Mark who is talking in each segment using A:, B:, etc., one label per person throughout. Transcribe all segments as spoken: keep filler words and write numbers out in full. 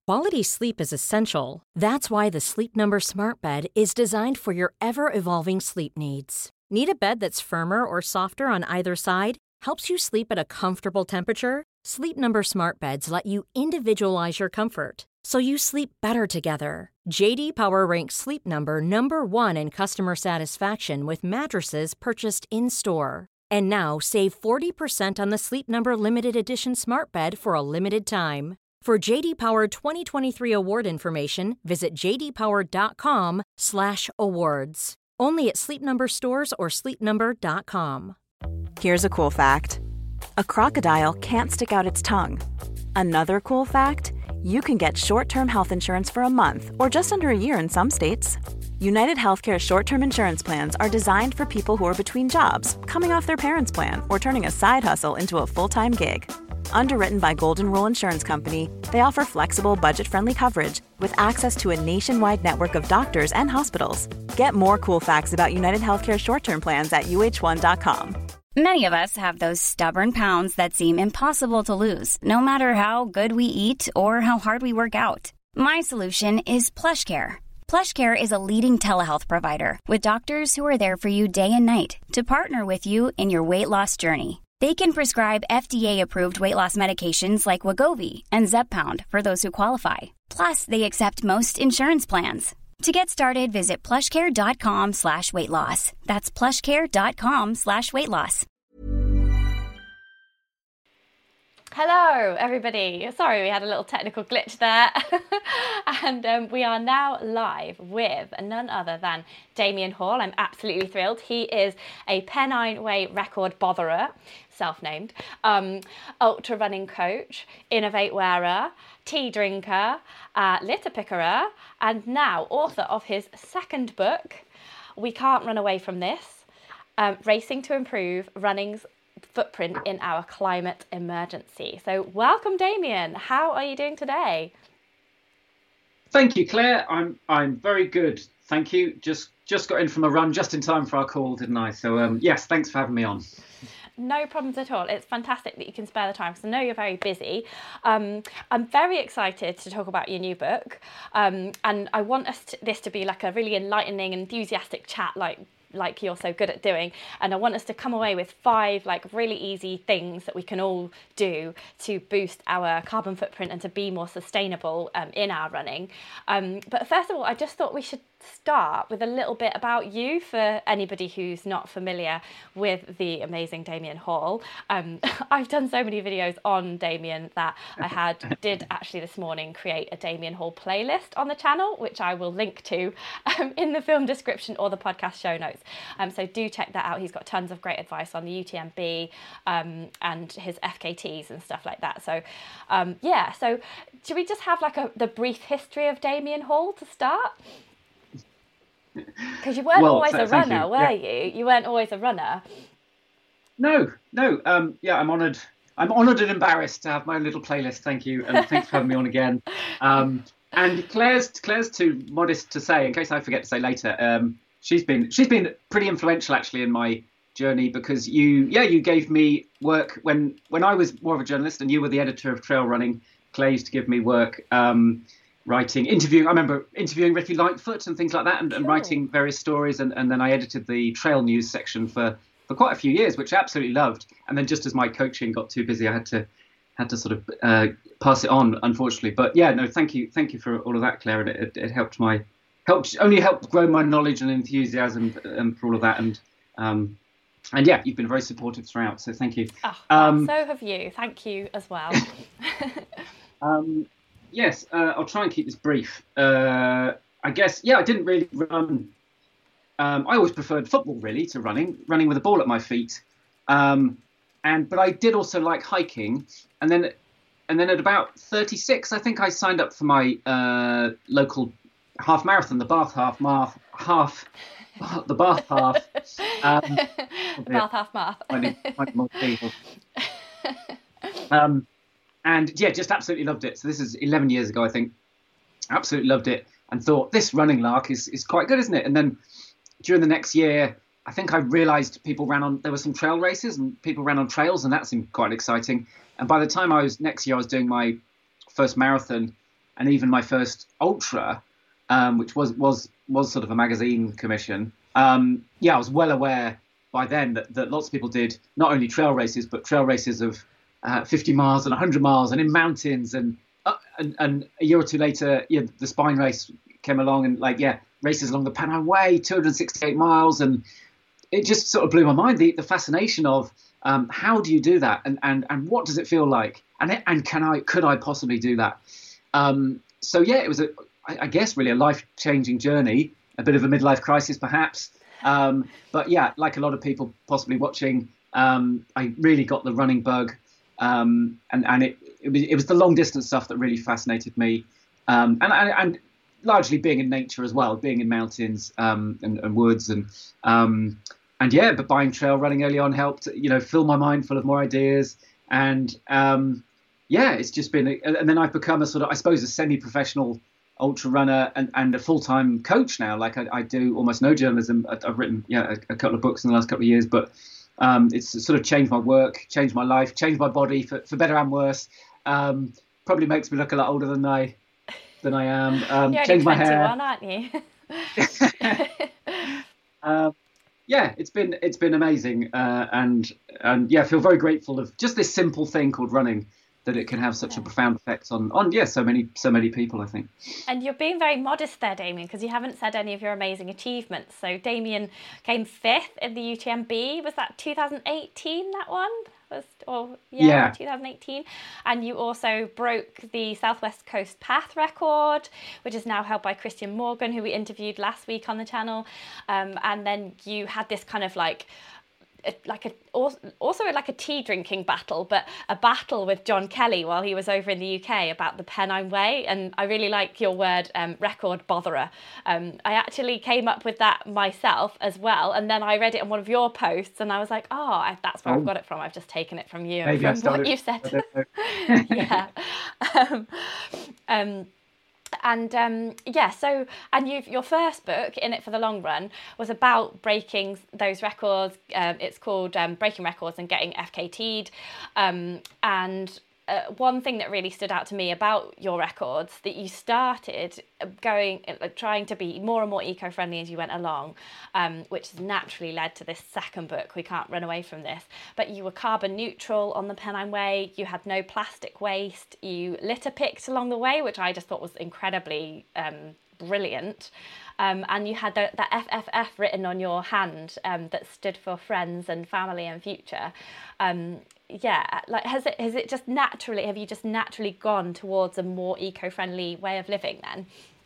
A: Quality sleep is essential. That's why the Sleep Number Smart Bed is designed for your ever-evolving sleep needs. Need a bed that's firmer or softer on either side? Helps you sleep at a comfortable temperature? Sleep Number Smart Beds let you individualize your comfort, so you sleep better together. J D Power ranks Sleep Number number one in customer satisfaction with mattresses purchased in-store. And now, save forty percent on the Sleep Number Limited Edition Smart Bed for a limited time. For J D Power twenty twenty-three award information, visit j d power dot com slash awards. Only at Sleep Number stores or sleep number dot com.
B: Here's a cool fact. A crocodile can't stick out its tongue. Another cool fact, you can get short-term health insurance for a month or just under a year in some states. United Healthcare short-term insurance plans are designed for people who are between jobs, coming off their parents' plan, or turning a side hustle into a full-time gig. Underwritten by Golden Rule Insurance Company, they offer flexible, budget-friendly coverage with access to a nationwide network of doctors and hospitals. Get more cool facts about United Healthcare short-term plans at u h one dot com.
C: Many of us have those stubborn pounds that seem impossible to lose, no matter how good we eat or how hard we work out. My solution is PlushCare. PlushCare is a leading telehealth provider with doctors who are there for you day and night to partner with you in your weight loss journey. They can prescribe F D A-approved weight loss medications like Wegovy and Zepbound for those who qualify. Plus, they accept most insurance plans. To get started, visit plushcare.com slash weight loss. That's plushcare.com slash weight loss.
D: Hello, everybody. Sorry, we had a little technical glitch there. and um, we are now live with none other than Damian Hall. I'm absolutely thrilled. He is a Pennine Way record botherer, self-named, um, ultra running coach, innovate wearer, tea drinker, uh, litter pickerer, and now author of his second book, We Can't Run Away From This, um, Racing to Improve Running's Footprint in Our Climate Emergency. So welcome, Damian. How are you doing today?
E: Thank you, Claire. I'm I'm very good. Thank you. Just just got in from a run just in time for our call, didn't I? So um, yes, thanks for having me on.
D: No problems at all. It's fantastic that you can spare the time because I know you're very busy. Um, I'm very excited to talk about your new book. Um, and I want us to, this to be like a really enlightening, enthusiastic chat like like you're so good at doing. And I want us to come away with five like really easy things that we can all do to boost our carbon footprint and to be more sustainable um, in our running. Um, but first of all, I just thought we should start with a little bit about you for anybody who's not familiar with the amazing Damian Hall. Um, I've done so many videos on Damian that I had did actually this morning create a Damian Hall playlist on the channel, which I will link to um, in the film description or the podcast show notes. Um, so do check that out. He's got tons of great advice on the U T M B um, and his F K Ts and stuff like that. So um, yeah, so should we just have like a the brief history of Damian Hall to start? Because you weren't well, always a runner, you. were yeah. you? You weren't always a runner.
E: No, no. Um, yeah, I'm honoured. I'm honoured and embarrassed to have my own little playlist. Thank you, and thanks for having me on again. Um, and Claire's Claire's too modest to say, in case I forget to say later. Um, she's been she's been pretty influential actually in my journey because you yeah you gave me work when when I was more of a journalist and you were the editor of Trail Running. Claire used to give me work. Um, writing, interviewing, I remember interviewing Ricky Lightfoot and things like that and, and cool. writing various stories. And, and then I edited the trail news section for, for quite a few years, which I absolutely loved. And then just as my coaching got too busy, I had to had to sort of uh, pass it on, unfortunately. But yeah, no, thank you. Thank you for all of that, Claire. And it, it, it helped my, helped only helped grow my knowledge and enthusiasm um, for all of that. And um, and yeah, you've been very supportive throughout. So thank you.
D: Oh, well, um, so have you. Thank you as well.
E: um, Yes, uh, I'll try and keep this brief. Uh, I guess, yeah, I didn't really run. Um, I always preferred football, really, to running, running with a ball at my feet. Um, and but I did also like hiking. And then, and then at about thirty-six, I think I signed up for my uh, local half marathon, the Bath half, Marth, half, the Bath half. Um,
D: the Bath half Marth.
E: Finding, finding more people. Um, And yeah, just absolutely loved it. So this is eleven years ago, I think. Absolutely loved it and thought this running lark is, is quite good, isn't it? And then during the next year, I think I realised people ran on, there were some trail races and people ran on trails and that seemed quite exciting. And by the time I was, next year I was doing my first marathon, and even my first ultra, um, which was was was sort of a magazine commission. Um, yeah, I was well aware by then that, that lots of people did not only trail races, but trail races of uh, fifty miles and one hundred miles and in mountains. And, uh, and and a year or two later, yeah, the Spine race came along, and like, yeah, races along the Pennine Way, two hundred sixty-eight miles. And it just sort of blew my mind, the, the fascination of um, how do you do that? And, and, and what does it feel like? And, and can I, could I possibly do that? Um, so, yeah, it was, a, I, I guess, really a life-changing journey, a bit of a midlife crisis, perhaps. Um, but yeah, like a lot of people possibly watching, um, I really got the running bug. Um, and, and it, it was, it was the long distance stuff that really fascinated me. Um, and, and, and largely being in nature as well, being in mountains, um, and, and woods and, um, and yeah, but buying trail running early on helped, you know, fill my mind full of more ideas. And, um, yeah, it's just been, a, and then I've become a sort of, I suppose, a semi-professional ultra runner and, and a full-time coach now. Like I, I do almost no journalism. I've written yeah, a, a couple of books in the last couple of years, but um, it's sort of changed my work, changed my life, changed my body for, for better and worse. Um, probably makes me look a lot older than I than I am. Um,
D: You're
E: changed
D: only
E: my hair.
D: aren't you?
E: um, yeah, it's been it's been amazing, uh, and and yeah, I feel very grateful of just this simple thing called running, that it can have such yeah. a profound effect on, on yeah, so many so many people, I think.
D: And you're being very modest there, Damien, because you haven't said any of your amazing achievements. So Damien came fifth in the U T M B. Was that two thousand eighteen, that one? Was or yeah, yeah, two thousand eighteen. And you also broke the Southwest Coast Path record, which is now held by Christian Morgan, who we interviewed last week on the channel. Um, and then you had this kind of like like a also like a tea drinking battle, but a battle with John Kelly while he was over in the U K about the Pennine Way. And I really like your word, um, record botherer. Um, I actually came up with that myself as well, and then I read it in one of your posts, and I was like, oh, I, that's where oh. I've got it from. I've just taken it from you and
E: Maybe
D: from what you said. yeah. um, um, And um, yeah, so and you've, your first book, In It for the Long Run, was about breaking those records. Um, it's called um, Breaking Records and Getting F K T'd. Um, and uh, one thing that really stood out to me about your records, that you started going, uh, trying to be more and more eco-friendly as you went along, um, which has naturally led to this second book, We Can't Run Away From This. But you were carbon neutral on the Pennine Way, you had no plastic waste, you litter picked along the way, which I just thought was incredibly um, brilliant. Um, and you had the, the F F F written on your hand, um, that stood for friends and family and future. Um, yeah, like has it has it just naturally, have you just naturally gone towards a more eco-friendly way of living then?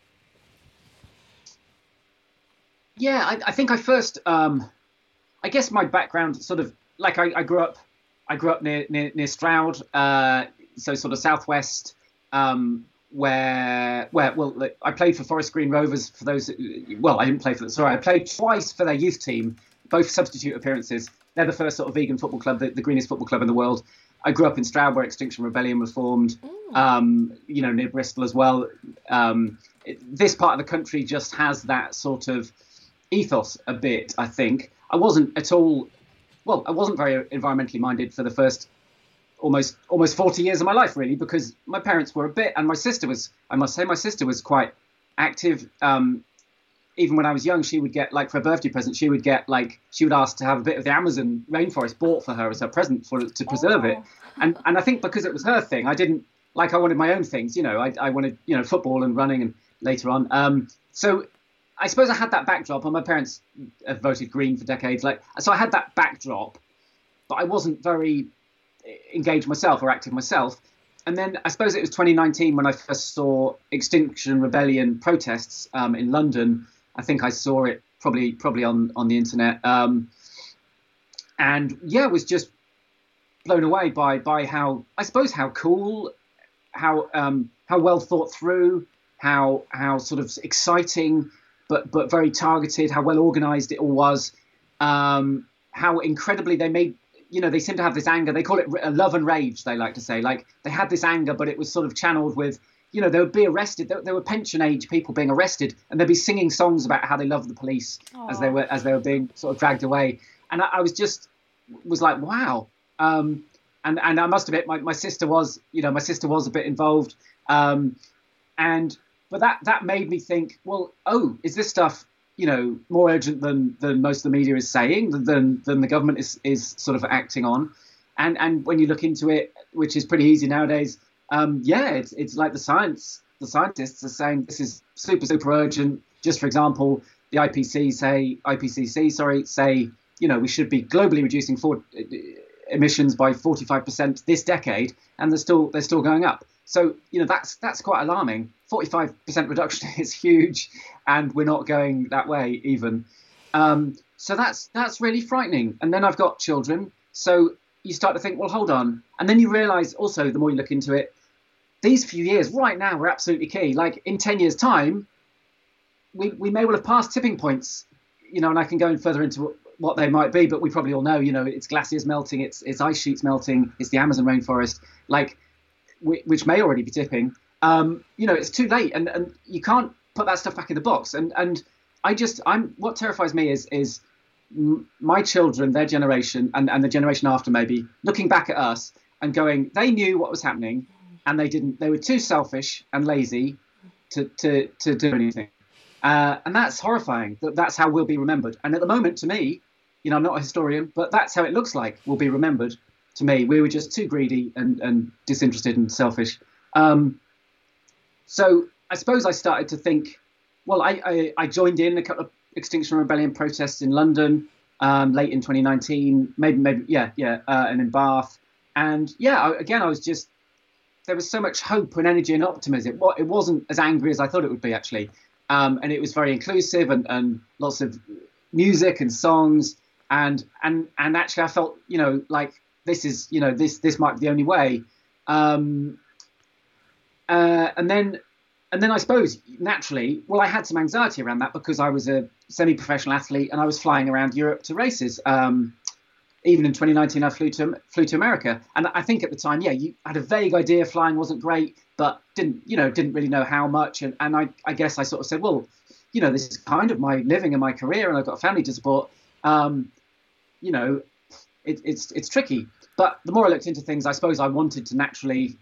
E: Yeah, I, I think I first, um, I guess my background sort of, like I, I grew up, I grew up near near, near Stroud, uh, so sort of southwest, um, where where well, like, I played for Forest Green Rovers. For those, well, I didn't play for them. Sorry, I played twice for their youth team, both substitute appearances. They're the first sort of vegan football club, the, the greenest football club in the world. I grew up in Stroud, where Extinction Rebellion was formed, um, you know, near Bristol as well. Um, it, this part of the country just has that sort of ethos a bit, I think. I wasn't at all, well, I wasn't very environmentally minded for the first almost almost forty years of my life, really, because my parents were a bit, and my sister was, I must say, my sister was quite active. Um, even when I was young, she would get, like, for a birthday present, she would get, like, she would ask to have a bit of the Amazon rainforest bought for her as her present for to preserve oh. it. And and I think because it was her thing, I didn't, like, I wanted my own things, you know, I, I wanted, you know, football and running and later on. Um, so I suppose I had that backdrop, and my parents have voted Green for decades. Like, so I had that backdrop, but I wasn't very engaged myself or active myself. And then I suppose it was twenty nineteen when I first saw Extinction Rebellion protests um, in London. I think I saw it probably probably on, on the internet. Um, and yeah, was just blown away by by how, I suppose, how cool, how um, how well thought through, how how sort of exciting, but but very targeted, how well organized it all was, um, how incredibly they made, you know, they seem to have this anger. They call it love and rage, they like to say. Like, they had this anger, but it was sort of channeled with, you know, they would be arrested. There, there were pension age people being arrested, and they'd be singing songs about how they loved the police Aww. as they were as they were being sort of dragged away. And I, I was just was like, wow. Um, and and I must admit, my, my sister was, you know, my sister was a bit involved. Um, and but that that made me think, well, oh, is this stuff, you know, more urgent than than most of the media is saying, than than the government is is sort of acting on? And and when you look into it, which is pretty easy nowadays, um, yeah, it's it's like the science, the scientists are saying this is super super urgent. Just for example, the I P C C say I P C C, sorry, say, you know, we should be globally reducing for, uh, emissions by forty-five percent this decade, and they're still they're still going up. So, you know, that's that's quite alarming. forty-five percent reduction is huge, and we're not going that way even. Um, so that's that's really frightening. And then I've got children, so you start to think, well, hold on. And then you realise also, the more you look into it, these few years right now are absolutely key. Like in ten years' time, we, we may well have passed tipping points, you know, and I can go in further into what they might be, but we probably all know, you know, it's glaciers melting, it's it's ice sheets melting, it's the Amazon rainforest, like, which may already be tipping. Um, you know, it's too late, and, and you can't put that stuff back in the box. And and I just, I'm what terrifies me is is my children, their generation, and, and the generation after maybe, looking back at us and going, they knew what was happening, and they didn't. They were too selfish and lazy to to to do anything. Uh, and that's horrifying. That that's how we'll be remembered. And at the moment, to me, you know, I'm not a historian, but that's how it looks like we'll be remembered. To me, we were just too greedy and, and disinterested and selfish. Um, so I suppose I started to think, well, I, I, I joined in a couple of Extinction Rebellion protests in London um, late in twenty nineteen, maybe, maybe, yeah, yeah, uh, and in Bath. And yeah, I, again, I was just, there was so much hope and energy and optimism. Well, it wasn't as angry as I thought it would be, actually. Um, and it was very inclusive, and, and lots of music and songs. And, and, and actually I felt, you know, like this is, you know, this, this might be the only way. Um, uh, and then, and then I suppose naturally, well, I had some anxiety around that because I was a semi-professional athlete and I was flying around Europe to races. Um, even in twenty nineteen, I flew to flew to America, and I think at the time, yeah, you had a vague idea flying wasn't great, but didn't, you know, didn't really know how much. And, and I, I guess I sort of said, well, you know, this is kind of my living and my career, and I've got a family to support. Um, you know, it, it's it's tricky. But the more I looked into things, I suppose I wanted to naturally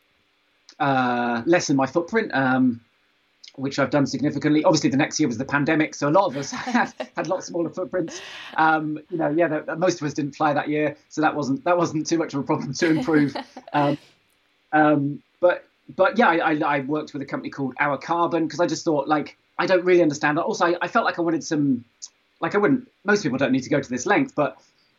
E: uh, lessen my footprint, um, which I've done significantly. Obviously, the next year was the pandemic, so a lot of us had, had lots smaller footprints. Um, you know, yeah, the, most of us didn't fly that year, so that wasn't that wasn't too much of a problem to improve. um, um, but but yeah, I, I, I worked with a company called Our Carbon because I just thought, like, I don't really understand. Also, I, I felt like I wanted some, like I wouldn't. Most people don't need to go to this length, but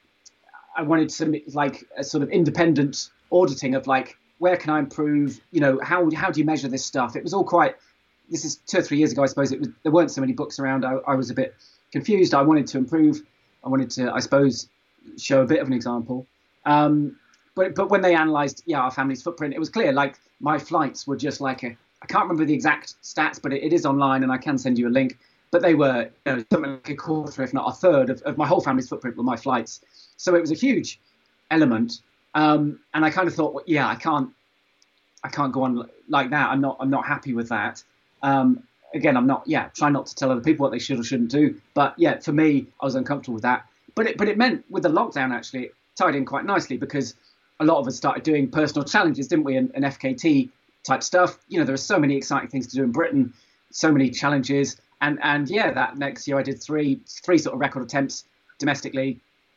E: I wanted some like a sort of independent auditing of like, where can I improve? You know, how how do you measure this stuff? It was all quite. This is two or three years ago, I suppose. It was, there weren't so many books around. I, I was a bit confused. I wanted to improve. I wanted to, I suppose, show a bit of an example. Um, but but when they analysed, yeah, our family's footprint, it was clear. Like my flights were just like a. I can't remember the exact stats, but it, it is online, and I can send you a link. But they were, you know, something like a quarter, if not a third, of, of my whole family's footprint were my flights. So it was a huge element. Um, and I kind of thought, well, yeah, I can't, I can't go on like that. I'm not, I'm not happy with that. Um, again, I'm not, yeah, try not to tell other people what they should or shouldn't do. But yeah, for me, I was uncomfortable with that. But it, but it meant with the lockdown, actually, it tied in quite nicely because a lot of us started doing personal challenges, didn't we? And, and F K T type stuff. You know, there are so many exciting things to do in Britain, so many challenges. And, and yeah, that next year I did three, three sort of record attempts domestically.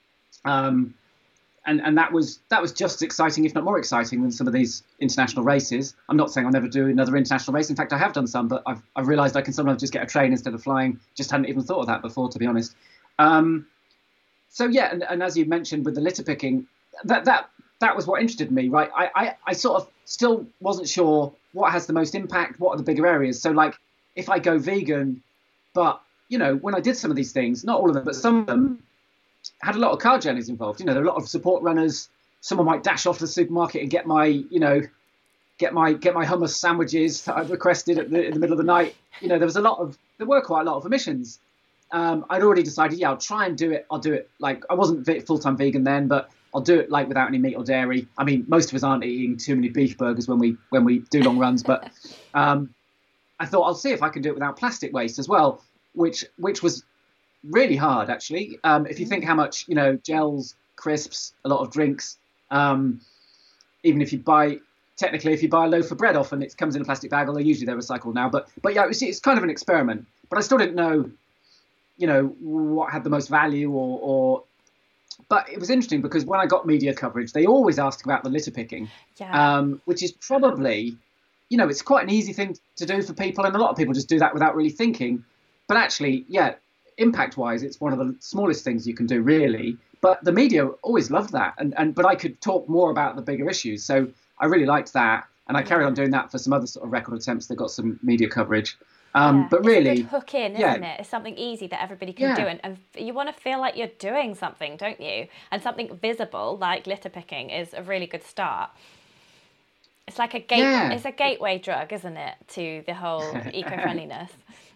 E: Um, And and that was that was just as exciting, if not more exciting, than some of these international races. I'm not saying I'll never do another international race. In fact, I have done some, but I've I've realised I can sometimes just get a train instead of flying. Just hadn't even thought of that before, to be honest. Um, so yeah, and, and as you mentioned with the litter picking, that that that was what interested me, right? I, I I sort of still wasn't sure what has the most impact, what are the bigger areas. So like, if I go vegan, but you know, when I did some of these things, not all of them, but some of them, had a lot of car journeys involved. You know, there are a lot of support runners. Someone might dash off to the supermarket and get my, you know, get my get my hummus sandwiches that I've requested at the, in the middle of the night. You know, there was a lot of, there were quite a lot of emissions. Um, I'd already decided, yeah, I'll try and do it. I'll do it like, I wasn't full-time vegan then, but I'll do it like without any meat or dairy. I mean, most of us aren't eating too many beef burgers when we when we do long runs, but um, I thought I'll see if I can do it without plastic waste as well, which which was really hard, actually. Um, if you think how much, you know, gels, crisps, a lot of drinks, um, even if you buy, technically, if you buy a loaf of bread, often it comes in a plastic bag, although usually they're recycled now. But but yeah, it's, it's kind of an experiment. But I still didn't know, you know, what had the most value or, or. But it was interesting because when I got media coverage, they always asked about the litter picking,
D: yeah.
E: um, which is probably, you know, it's quite an easy thing to do for people. And a lot of people just do that without really thinking. But actually, yeah, impact-wise, it's one of the smallest things you can do, really. But the media always loved that. And, and but I could talk more about the bigger issues. So I really liked that. And I carried on doing that for some other sort of record attempts that got some media coverage. Um,
D: yeah.
E: But really,
D: it's a good hook in, isn't
E: yeah.
D: it? It's something easy that everybody can
E: Yeah.
D: do, and, and you want to feel like you're doing something, don't you? And something visible like litter picking is a really good start. It's like a gate.
E: Yeah.
D: It's a gateway drug, isn't it, to the whole eco-friendliness?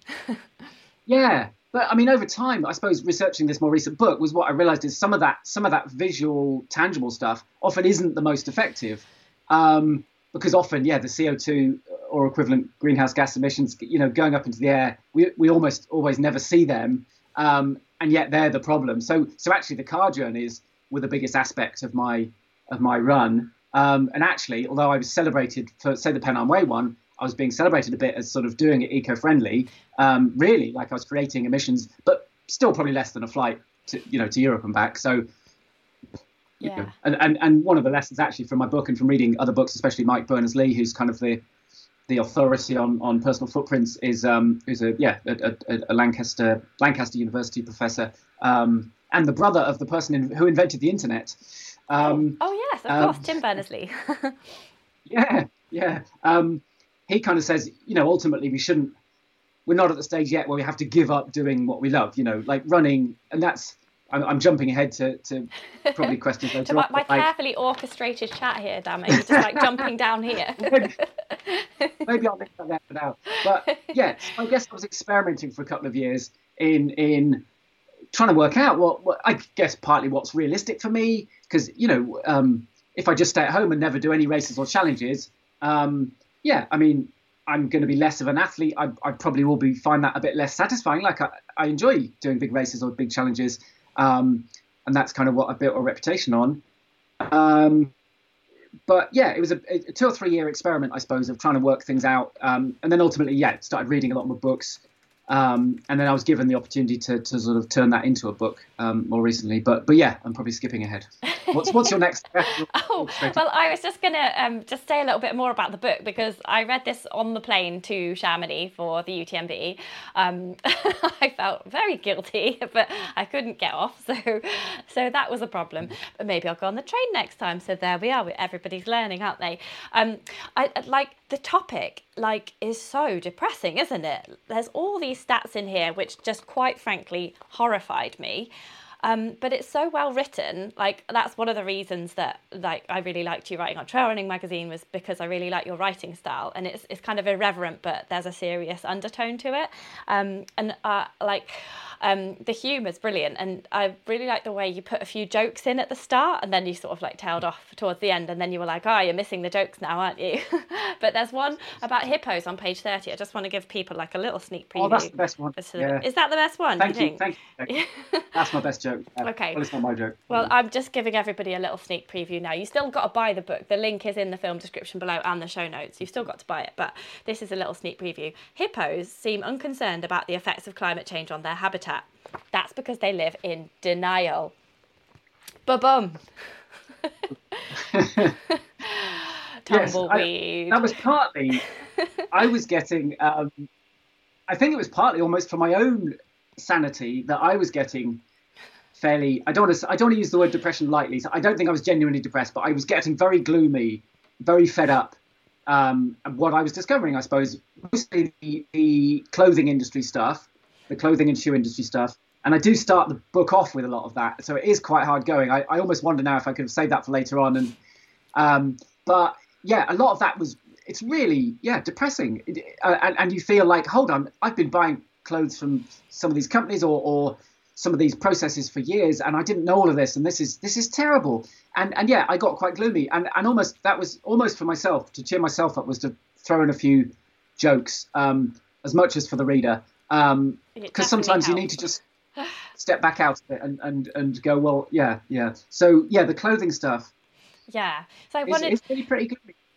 E: Yeah, but I mean, over time, I suppose researching this more recent book was what I realised is some of that, some of that visual, tangible stuff often isn't the most effective, um, because often, yeah, the C O two or equivalent greenhouse gas emissions, you know, going up into the air, we we almost always never see them, um, and yet they're the problem. So so actually, the car journeys were the biggest aspect of my of my run, um, and actually, although I was celebrated for say the Pennine Way one, I was being celebrated a bit as sort of doing it eco-friendly. Um, really, like I was creating emissions, but still probably less than a flight to you know to Europe and back. So. You
D: Yeah.
E: know, and, and and one of the lessons actually from my book and from reading other books, especially Mike Berners-Lee, who's kind of the the authority on, on personal footprints, is um who's a yeah a, a, a Lancaster Lancaster University professor, um and the brother of the person in, who invented the internet. Um,
D: oh yes, of
E: um,
D: course, Tim Berners-Lee.
E: yeah, yeah. Um, he kind of says, you know, ultimately we shouldn't. We're not at the stage yet where we have to give up doing what we love. You know, like running, and that's. I'm, I'm jumping ahead to, to probably questions later
D: to my,
E: on.
D: my
E: but, like,
D: carefully orchestrated chat here, damn it. You're just like jumping down here.
E: maybe, maybe I'll leave that there for now. But yeah, I guess I was experimenting for a couple of years in in trying to work out what, what I guess partly what's realistic for me. Because, you know, um, if I just stay at home and never do any races or challenges, um, yeah, I mean, I'm going to be less of an athlete. I, I probably will be find that a bit less satisfying. Like I, I enjoy doing big races or big challenges. Um, and that's kind of what I built a reputation on. Um, but yeah, it was a, a two or three year experiment, I suppose, of trying to work things out. Um, and then ultimately, yeah, started reading a lot more books. Um, and then I was given the opportunity to, to sort of turn that into a book um, more recently. But but yeah, I'm probably skipping ahead. What's what's your next?
D: Oh, well, I was just going to um, just say a little bit more about the book because I read this on the plane to Chamonix for the U T M B. Um, I felt very guilty, but I couldn't get off, so so that was a problem. But maybe I'll go on the train next time. So there we are. Everybody's learning, aren't they? Um, I like the topic. Like is so depressing, isn't it? There's all these stats in here which just quite frankly horrified me. Um, but it's so well written. Like that's one of the reasons that like I really liked you writing on Trail Running Magazine was because I really like your writing style, and it's it's kind of irreverent, but there's a serious undertone to it. Um, and uh, like um, the humour's brilliant, and I really like the way you put a few jokes in at the start, and then you sort of like tailed off towards the end, and then you were like, oh, you're missing the jokes now, aren't you? But there's one about hippos on page thirty. I just want to give people like a little sneak preview.
E: Oh, that's the best one. Yeah.
D: Is that the best one?
E: Thank
D: do you,
E: you,
D: think?
E: thank you. Thank you. That's my best joke. Uh,
D: Okay.
E: Well, it's not my joke.
D: Well, I'm just giving everybody a little sneak preview now. You still got to buy the book. The link is in the film description below and the show notes. You've still got to buy it, but this is a little sneak preview. Hippos seem unconcerned about the effects of climate change on their habitat. That's because they live in denial. Ba-bum. Tumbleweed.
E: Yes, I, that was partly, I was getting, um, I think it was partly almost for my own sanity that I was getting fairly, I don't want to, I don't want to use the word depression lightly. So I don't think I was genuinely depressed, but I was getting very gloomy, very fed up. Um, and what I was discovering, I suppose, mostly the, the clothing industry stuff, the clothing and shoe industry stuff. And I do start the book off with a lot of that. So it is quite hard going. I, I almost wonder now if I could have saved that for later on. And um, But yeah, a lot of that was, it's really, yeah, depressing. Uh, and, and you feel like, hold on, I've been buying clothes from some of these companies or, or some of these processes for years, and I didn't know all of this, and this is this is terrible. And and yeah, I got quite gloomy, and and almost that was almost for myself to cheer myself up was to throw in a few jokes, um, as much as for the reader, because um, sometimes helps. You need to just step back out of it and and and go, well, yeah, yeah. So yeah, the clothing stuff.
D: Yeah. So I
E: is,
D: wanted.
E: It's really pretty gloomy.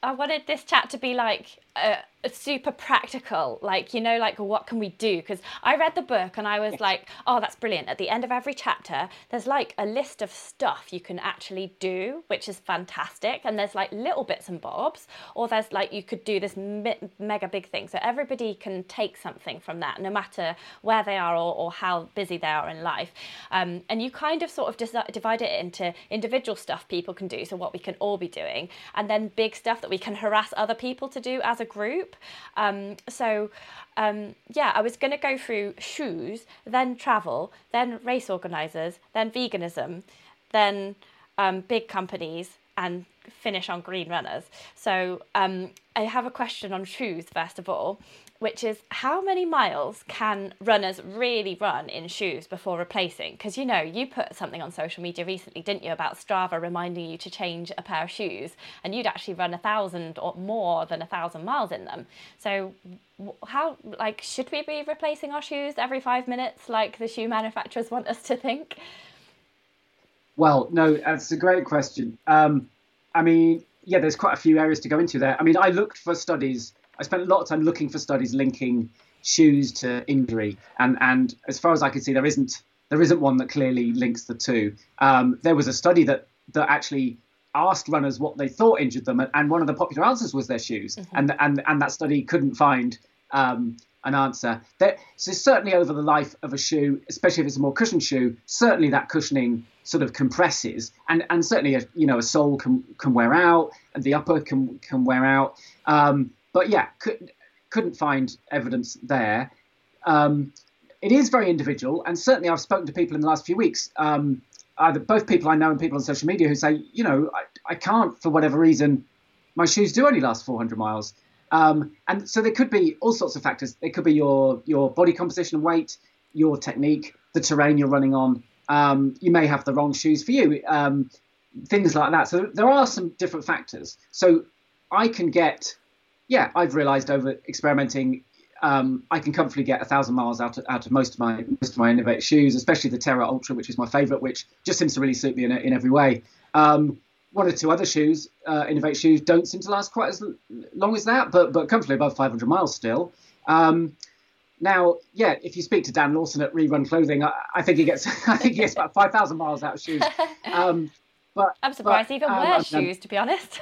D: I wanted this chat to be like uh, super practical, like, you know, like what can we do? Because I read the book and I was like, oh, that's brilliant. At the end of every chapter, there's like a list of stuff you can actually do, which is fantastic. And there's like little bits and bobs, or there's like, you could do this me- mega big thing. So everybody can take something from that, no matter where they are or, or how busy they are in life. Um, and you kind of sort of dis- divide it into individual stuff people can do, so what we can all be doing, and then big stuff that we can harass other people to do as a group. Um, so um, yeah, I was going to go through shoes, then travel, then race organisers, then veganism, then um, big companies, and finish on green runners. So um, I have a question on shoes, first of all, which is how many miles can runners really run in shoes before replacing? Because, you know, you put something on social media recently, didn't you, about Strava reminding you to change a pair of shoes, and you'd actually run a thousand or more than a thousand miles in them. So how, like, should we be replacing our shoes every five minutes like the shoe manufacturers want us to think?
E: Well, no, that's a great question. Um, I mean, yeah, there's quite a few areas to go into there. I mean, I looked for studies. I spent a lot of time looking for studies linking shoes to injury, and and as far as I could see, there isn't there isn't one that clearly links the two. Um, there was a study that that actually asked runners what they thought injured them, and one of the popular answers was their shoes, mm-hmm. and and and that study couldn't find um, an answer. There, so certainly over the life of a shoe, especially if it's a more cushioned shoe, certainly that cushioning sort of compresses, and and certainly a, you know a sole can can wear out, and the upper can can wear out. Um, But yeah, could, couldn't find evidence there. Um, it is very individual, and certainly I've spoken to people in the last few weeks, um, either both people I know and people on social media who say, you know, I, I can't, for whatever reason, my shoes do only last four hundred miles. Um, and so there could be all sorts of factors. It could be your your body composition and weight, your technique, the terrain you're running on. Um, you may have the wrong shoes for you, um, things like that. So there are some different factors. So I can get... Yeah, I've realised over experimenting, um, I can comfortably get a thousand miles out of, out of most of my most of my Innovate shoes, especially the Terra Ultra, which is my favourite, which just seems to really suit me in, in every way. Um, one or two other shoes, uh, Innovate shoes, don't seem to last quite as long as that, but but comfortably above five hundred miles still. Um, now, yeah, if you speak to Dan Lawson at Rerun Clothing, I, I think he gets I think he gets about five thousand miles out of shoes. Um, but
D: I'm surprised
E: but,
D: he even
E: um,
D: wears
E: um,
D: shoes, to be honest.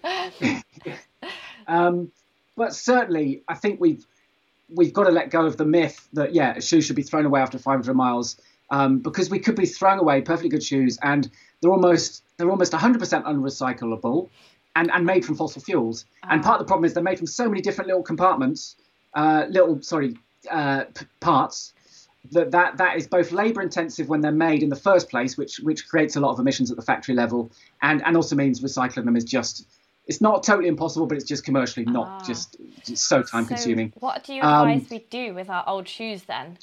E: um, But certainly, I think we've we've got to let go of the myth that, yeah, shoes should be thrown away after five hundred miles, um, because we could be throwing away perfectly good shoes, and they're almost they're almost one hundred percent unrecyclable, and, and made from fossil fuels. Oh. And part of the problem is they're made from so many different little compartments, uh, little sorry uh, p- parts, that, that that is both labour intensive when they're made in the first place, which which creates a lot of emissions at the factory level, and and also means recycling them is just. It's not totally impossible, but it's just commercially not ah. just, just so time so consuming.
D: What do you advise um, we do with our old shoes then?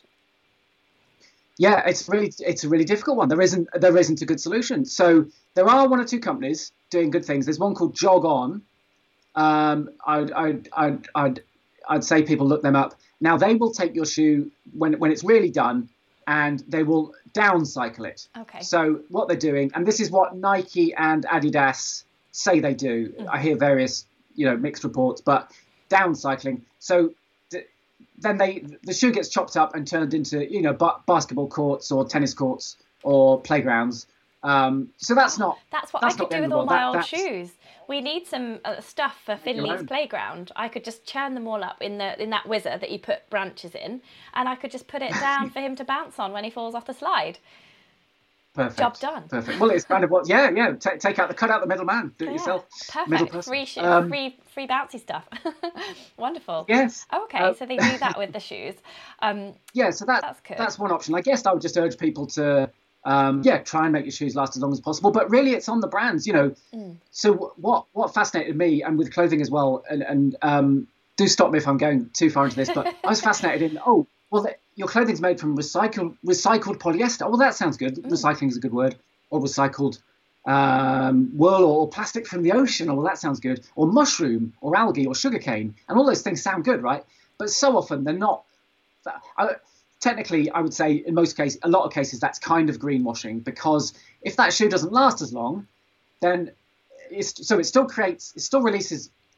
E: Yeah, it's really it's a really difficult one. There isn't there isn't a good solution. So there are one or two companies doing good things. There's one called Jog On. Um, I'd I'd I'd I'd I'd say people look them up. Now they will take your shoe when when it's really done, and they will downcycle it.
D: Okay.
E: So what they're doing, and this is what Nike and Adidas say they do. Mm. I hear various, you know, mixed reports, but downcycling. So th- then they the shoe gets chopped up and turned into, you know, ba- basketball courts or tennis courts or playgrounds. Um, so that's not.
D: That's what
E: that's
D: I could do with all my that, old shoes. We need some uh, stuff for Finley's playground. I could just churn them all up in the in that whizzer that you put branches in, and I could just put it down for him to bounce on when he falls off the slide.
E: Perfect.
D: Job done.
E: Perfect. Well, it's kind of what, yeah, yeah. T- take out the, cut out the middleman. Do it
D: yeah,
E: yourself.
D: Perfect. Free, sh- um, free, free bouncy stuff. Wonderful.
E: Yes.
D: Okay, uh, so they do that with the shoes. Um,
E: yeah, so that that's, that's one option. I guess I would just urge people to, um, yeah, try and make your shoes last as long as possible. But really, it's on the brands, you know. Mm. So what what fascinated me, and with clothing as well, and and um, do stop me if I'm going too far into this, but I was fascinated in oh. Well, the, your clothing's made from recycled recycled polyester. Well, that sounds good. Mm. Recycling is a good word. Or recycled um, wool or plastic from the ocean. Oh, well, that sounds good. Or mushroom or algae or sugarcane. And all those things sound good, right? But so often they're not. I, technically, I would say in most cases, a lot of cases, that's kind of greenwashing, because if that shoe doesn't last as long, then it's, so it still creates, it still releases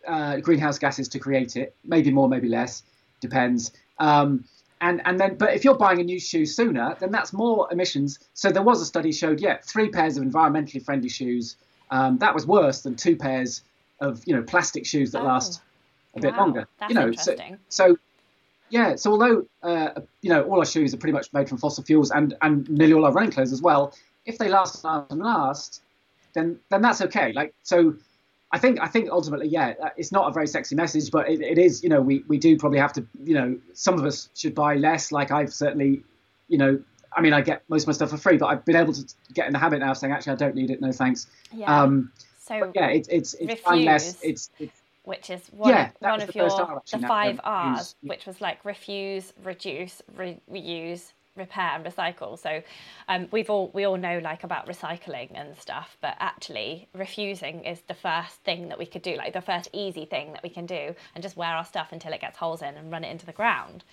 E: uh, greenhouse gases to create it, maybe more, maybe less, depends. Um, and and then, but if you're buying a new shoe sooner, then that's more emissions. So there was a study showed, yeah, three pairs of environmentally friendly shoes. Um, that was worse than two pairs of, you know, plastic shoes that
D: Oh,
E: last a bit
D: wow,
E: longer.
D: that's
E: You know, so,
D: interesting.
E: so yeah. So although uh, you know, all our shoes are pretty much made from fossil fuels, and and nearly all our running clothes as well, if they last and last and last, then then that's okay. Like so. I think I think ultimately, yeah, it's not a very sexy message, but it, it is, you know, we, we do probably have to, you know, some of us should buy less. Like I've certainly, you know, I mean, I get most of my stuff for free, but I've been able to get in the habit now of saying, actually, I don't need it. No, thanks.
D: Yeah.
E: Um,
D: So
E: but yeah, it, it's it's buying less.
D: refuse.
E: It's, it's
D: Which is one
E: Yeah,
D: of,
E: that
D: one
E: was
D: of
E: the
D: your
E: first R, actually,
D: the
E: now,
D: five
E: um,
D: R's,
E: use-
D: which was like refuse, reduce, re- reuse, repair, and recycle. So um, we've all we all know like about recycling and stuff, but actually refusing is the first thing that we could do, like the first easy thing that we can do, and just wear our stuff until it gets holes in and run it into the ground.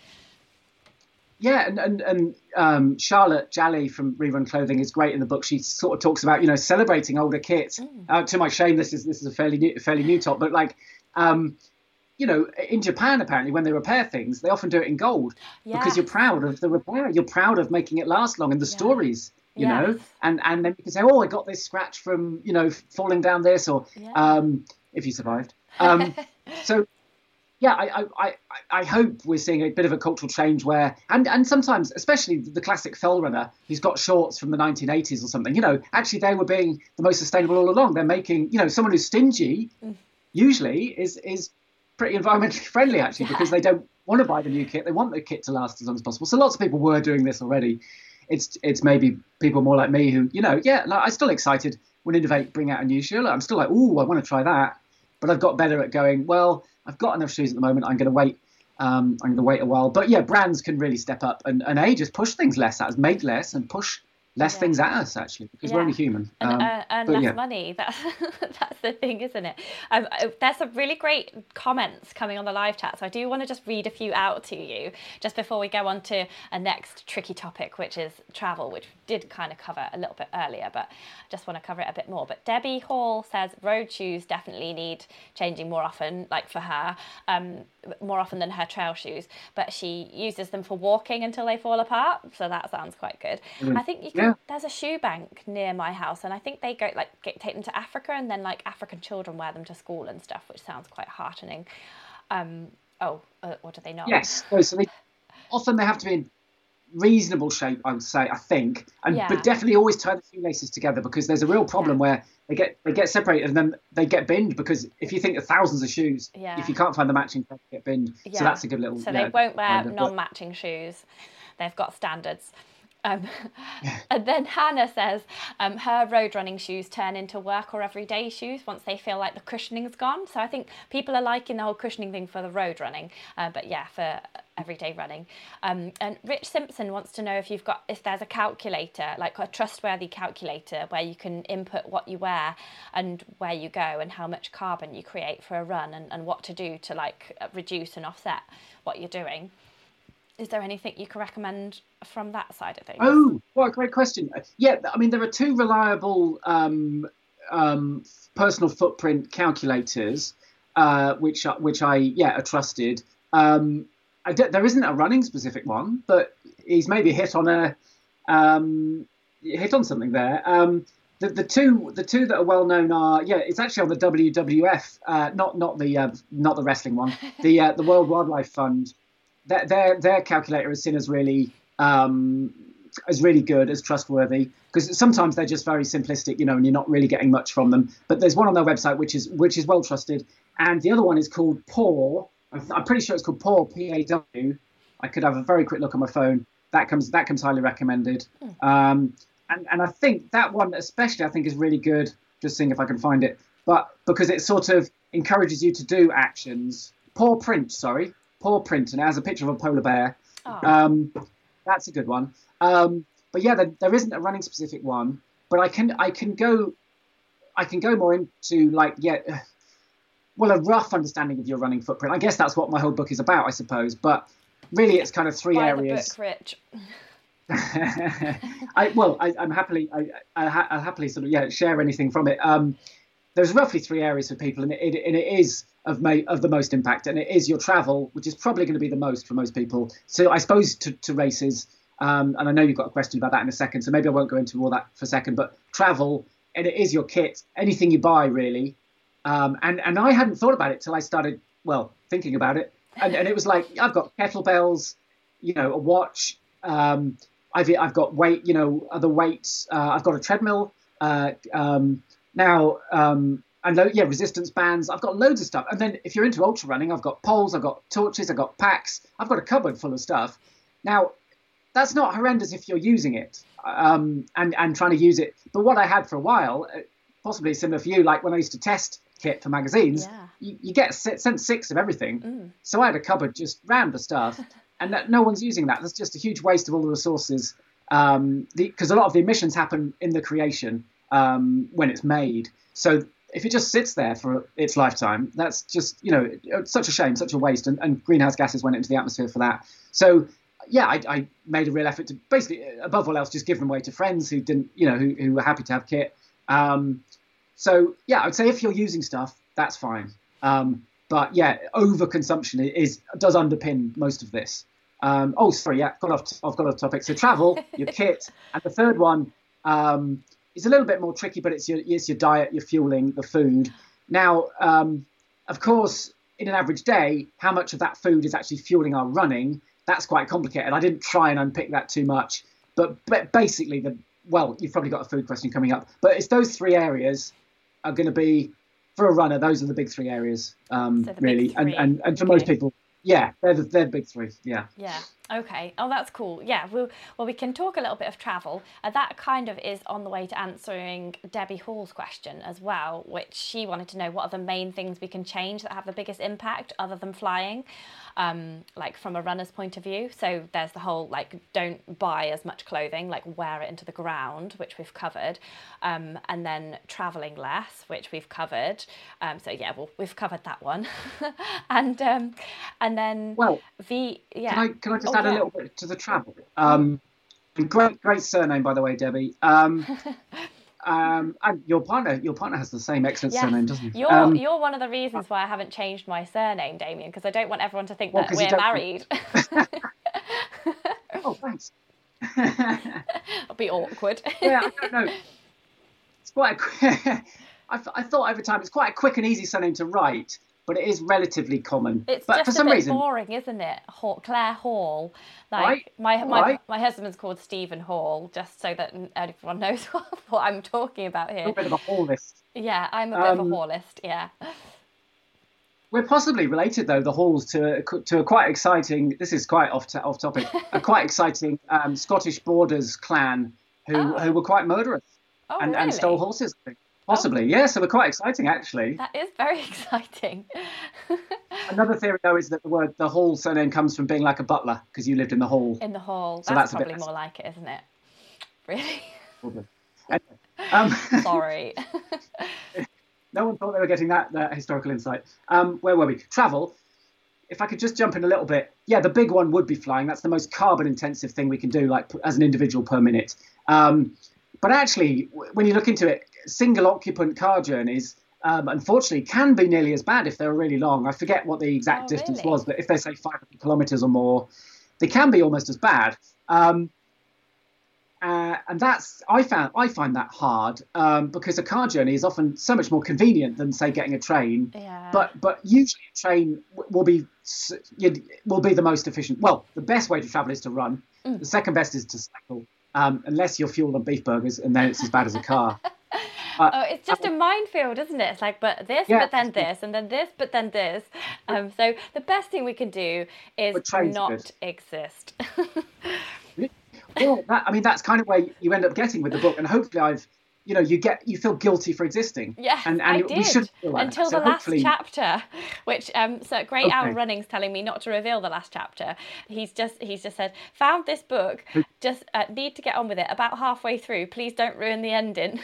E: Yeah, and and, and um, Charlotte Jolly from Rerun Clothing is great in the book. She sort of talks about, you know, celebrating older kits.
D: Mm.
E: Uh, to my shame, this is this is a fairly new, fairly new top, but like, um, you know, in Japan apparently when they repair things, they often do it in gold
D: Yeah.
E: because you're proud of the repair. You're proud of making it last long and the
D: Yeah.
E: stories, you know.
D: Yes.
E: And and then you can say, oh, I got this scratch from, you know, falling down this, or
D: Yeah.
E: um, if you survived. Um, so. Yeah, I, I, I, I hope we're seeing a bit of a cultural change where, and, and sometimes, especially the classic fell runner who's got shorts from the nineteen eighties or something, you know, actually they were being the most sustainable all along. They're making, you know, someone who's stingy usually is is pretty environmentally friendly, actually, because they don't want to buy the new kit. They want the kit to last as long as possible. So lots of people were doing this already. It's it's maybe people more like me who, you know, yeah, like, I'm still excited when Innovate bring out a new shoe. I'm still like, ooh, I want to try that. But I've got better at going, well, I've got enough shoes at the moment. I'm going to wait. Um, I'm going to wait a while. But yeah, brands can really step up and, and A, just push things less at us, make less and push less
D: Yeah.
E: things at us, actually, because we're
D: Yeah.
E: only human.
D: And
E: Um,
D: uh, earn
E: but
D: less
E: yeah.
D: money. That's that's the thing, isn't it? Um, uh, there's some really great comments coming on the live chat, so I do want to just read a few out to you just before we go on to a next tricky topic, which is travel, which we did kind of cover a little bit earlier, but I just want to cover it a bit more. But Debbie Hall says road shoes definitely need changing more often, like for her, um, more often than her trail shoes. But she uses them for walking until they fall apart, so that sounds quite good. I think you can.
E: Yeah.
D: There's a shoe bank near my house, and I think they go like get take them to Africa, and then like African children wear them to school and stuff, which sounds quite heartening. Um, oh, uh, or do they not?
E: Yes. So, so they, often they have to be in reasonable shape, I would say, I think, and
D: Yeah.
E: but definitely always tie the shoelaces together, because there's a real problem
D: Yeah.
E: where they get they get separated and then they get binned, because if you think of thousands of shoes,
D: Yeah.
E: if you can't find the matching pair, they get binned.
D: Yeah.
E: So that's a good little.
D: So
E: yeah,
D: they won't wear
E: reminder. But-
D: non-matching shoes. They've got standards. Um, and then Hannah says um, her road running shoes turn into work or everyday shoes once they feel like the cushioning's gone. So I think people are liking the whole cushioning thing for the road running, uh, but yeah, for everyday running. Um, and Rich Simpson wants to know if you've got if there's a calculator, like a trustworthy calculator, where you can input what you wear and where you go and how much carbon you create for a run, and, and what to do to like reduce and offset what you're doing. Is there anything you can recommend from that side of things?
E: Oh, what a great question. Yeah, I mean, there are two reliable um, um, personal footprint calculators, uh, which are, which I yeah are trusted. Um, I d- there isn't a running specific one, but he's maybe hit on a um, hit on something there. Um, the, the two the two that are well known are yeah, it's actually on the W W F, uh, not not the uh, not the wrestling one, the uh, the World Wildlife Fund. Their, their their calculator is seen as really um, as really good, as trustworthy, because sometimes they're just very simplistic, you know, and you're not really getting much from them. But there's one on their website which is which is well trusted, and the other one is called Paw. I'm pretty sure it's called Paw, P A W. I could have a very quick look on my phone. That comes that comes highly recommended. Um, and and I think that one especially I think is really good. Just seeing if I can find it, but because it sort of encourages you to do actions. Paw Print, sorry. Paw Print, and it has a picture of a polar bear.
D: Oh.
E: Um, that's a good one. Um, but yeah, there, there isn't a running specific one. But I can I can go I can go more into like yeah, well a rough understanding of your running footprint. I guess that's what my whole book is about, I suppose. But really, it's kind of three
D: Buy
E: areas.
D: the book, Rich.
E: I well, I, I'm happily I, I, I'll happily sort of yeah share anything from it. Um, there's roughly three areas for people, and it, it, and it is of, may, of the most impact, and it is your travel, which is probably going to be the most for most people. So I suppose to, to races, um, and I know you've got a question about that in a second, so maybe I won't go into all that for a second, but travel, and it is your kit, anything you buy, really. Um, and, and I hadn't thought about it till I started, well, thinking about it. And, and it was like, I've got kettlebells, you know, a watch, um, I've, I've got weight, you know, other weights, uh, I've got a treadmill, uh, um, now, um, and lo- yeah, resistance bands, I've got loads of stuff. And then if you're into ultra running, I've got poles, I've got torches, I've got packs, I've got a cupboard full of stuff. Now, that's not horrendous if you're using it um, and, and trying to use it. But what I had for a while, possibly similar for you, like when I used to test kit for magazines, yeah. you, you get sent six of everything. Mm. So I had a cupboard just rammed with stuff, and that, no one's using that. That's just a huge waste of all the resources, um, because a lot of the emissions happen in the creation um, when it's made. So if it just sits there for its lifetime, that's just, you know, it's such a shame, such a waste, and, and greenhouse gases went into the atmosphere for that. So yeah, I, I made a real effort to basically, above all else, just give them away to friends who didn't, you know, who, who were happy to have kit. Um, so yeah, I would say if you're using stuff, that's fine. Um, but yeah, overconsumption is does underpin most of this. Um, oh, sorry, yeah, got off. I've got off topic. So travel, your kit, and the third one um, is a little bit more tricky, but it's your it's your diet, your fueling, the food. Now, um, of course, in an average day, how much of that food is actually fueling our running? That's quite complicated. I didn't try and unpick that too much, but, but basically, the well, you've probably got a food question coming up, but it's those three areas are going to be, for a runner, those are the big three areas, um,
D: so
E: really. And, and and for
D: okay.
E: most people, yeah, they're the, they're the big three, yeah.
D: Yeah, okay. Oh, that's cool. Yeah, we'll, well, we can talk a little bit of travel. Uh, that kind of is on the way to answering Debbie Hall's question as well, which she wanted to know what are the main things we can change that have the biggest impact other than flying, um, like from a runner's point of view. So there's the whole, like, don't buy as much clothing, like wear it into the ground, which we've covered, um, and then travelling less, which we've covered. Um, so yeah, well, we've covered that one. and um, and then
E: well,
D: the, yeah.
E: Can I, can I just
D: oh,
E: add
D: yeah.
E: a little bit to the travel? Um, great, great surname, by the way, Debbie. Um, um, and your partner, your partner has the same excellent
D: yes.
E: surname, doesn't he?
D: You're,
E: um,
D: you're one of the reasons why I haven't changed my surname, Damien, because I don't want everyone to think
E: well,
D: that we're married.
E: Oh, thanks.
D: It'll be awkward.
E: Yeah, I don't know. It's quite a quick, I, I thought over time it's quite a quick and easy surname to write, but it is relatively common.
D: It's
E: but
D: just
E: for some
D: a bit
E: reason,
D: boring, isn't it? Hall, Claire Hall. Like
E: right.
D: my my,
E: right.
D: my husband's called Stephen Hall, just so that everyone knows what, what I'm talking about here.
E: A bit of a Hallist.
D: Yeah, I'm a bit
E: um,
D: of a Hallist, yeah.
E: We're possibly related, though, the Halls, to to a quite exciting. This is quite off to, off topic. A quite exciting um, Scottish Borders clan who
D: Oh.
E: who were quite murderous
D: Oh,
E: and,
D: really?
E: and stole horses. I think. Possibly, yeah. So we're quite exciting, actually.
D: That is very exciting.
E: Another theory, though, is that the word the Hall surname comes from being like a butler because you lived in the hall.
D: In the hall.
E: So
D: that's,
E: that's a
D: probably
E: bit-
D: more like it, isn't it? Really?
E: Probably. Anyway, um,
D: Sorry.
E: No one thought they were getting that, that historical insight. Um, where were we? Travel. If I could just jump in a little bit. Yeah, the big one would be flying. That's the most carbon intensive thing we can do, like as an individual per minute. Um, but actually, w- when you look into it, single occupant car journeys, um, unfortunately, can be nearly as bad if they're really long. I forget what the exact
D: Oh,
E: distance
D: really?
E: was, but if they say five hundred kilometers or more, they can be almost as bad. Um, Uh, and that's I found I find that hard um, because a car journey is often so much more convenient than, say, getting a train.
D: Yeah.
E: But but usually a train w- will be s- you'd- will be the most efficient. Well, the best way to travel is to run.
D: Mm.
E: The second best is to cycle, um, unless you're fueled on beef burgers, and then it's as bad as a car. Uh,
D: Oh, it's just a minefield, isn't it? It's like, but this,
E: Yeah.
D: but then this, and then this, but then this. Um, so the best thing we can do is
E: But trains are
D: not
E: good.
D: exist.
E: well, that, I mean, that's kind of where you end up getting with the book, and hopefully, I've you know you get you feel guilty for existing.
D: Yes,
E: and,
D: I
E: and
D: did
E: we should feel like
D: until
E: that. So
D: the last
E: hopefully-
D: chapter, which um, so Great Owl
E: Okay.
D: Running's telling me not to reveal the last chapter. He's just he's just said found this book, just uh, need to get on with it. About halfway through, please don't ruin the ending.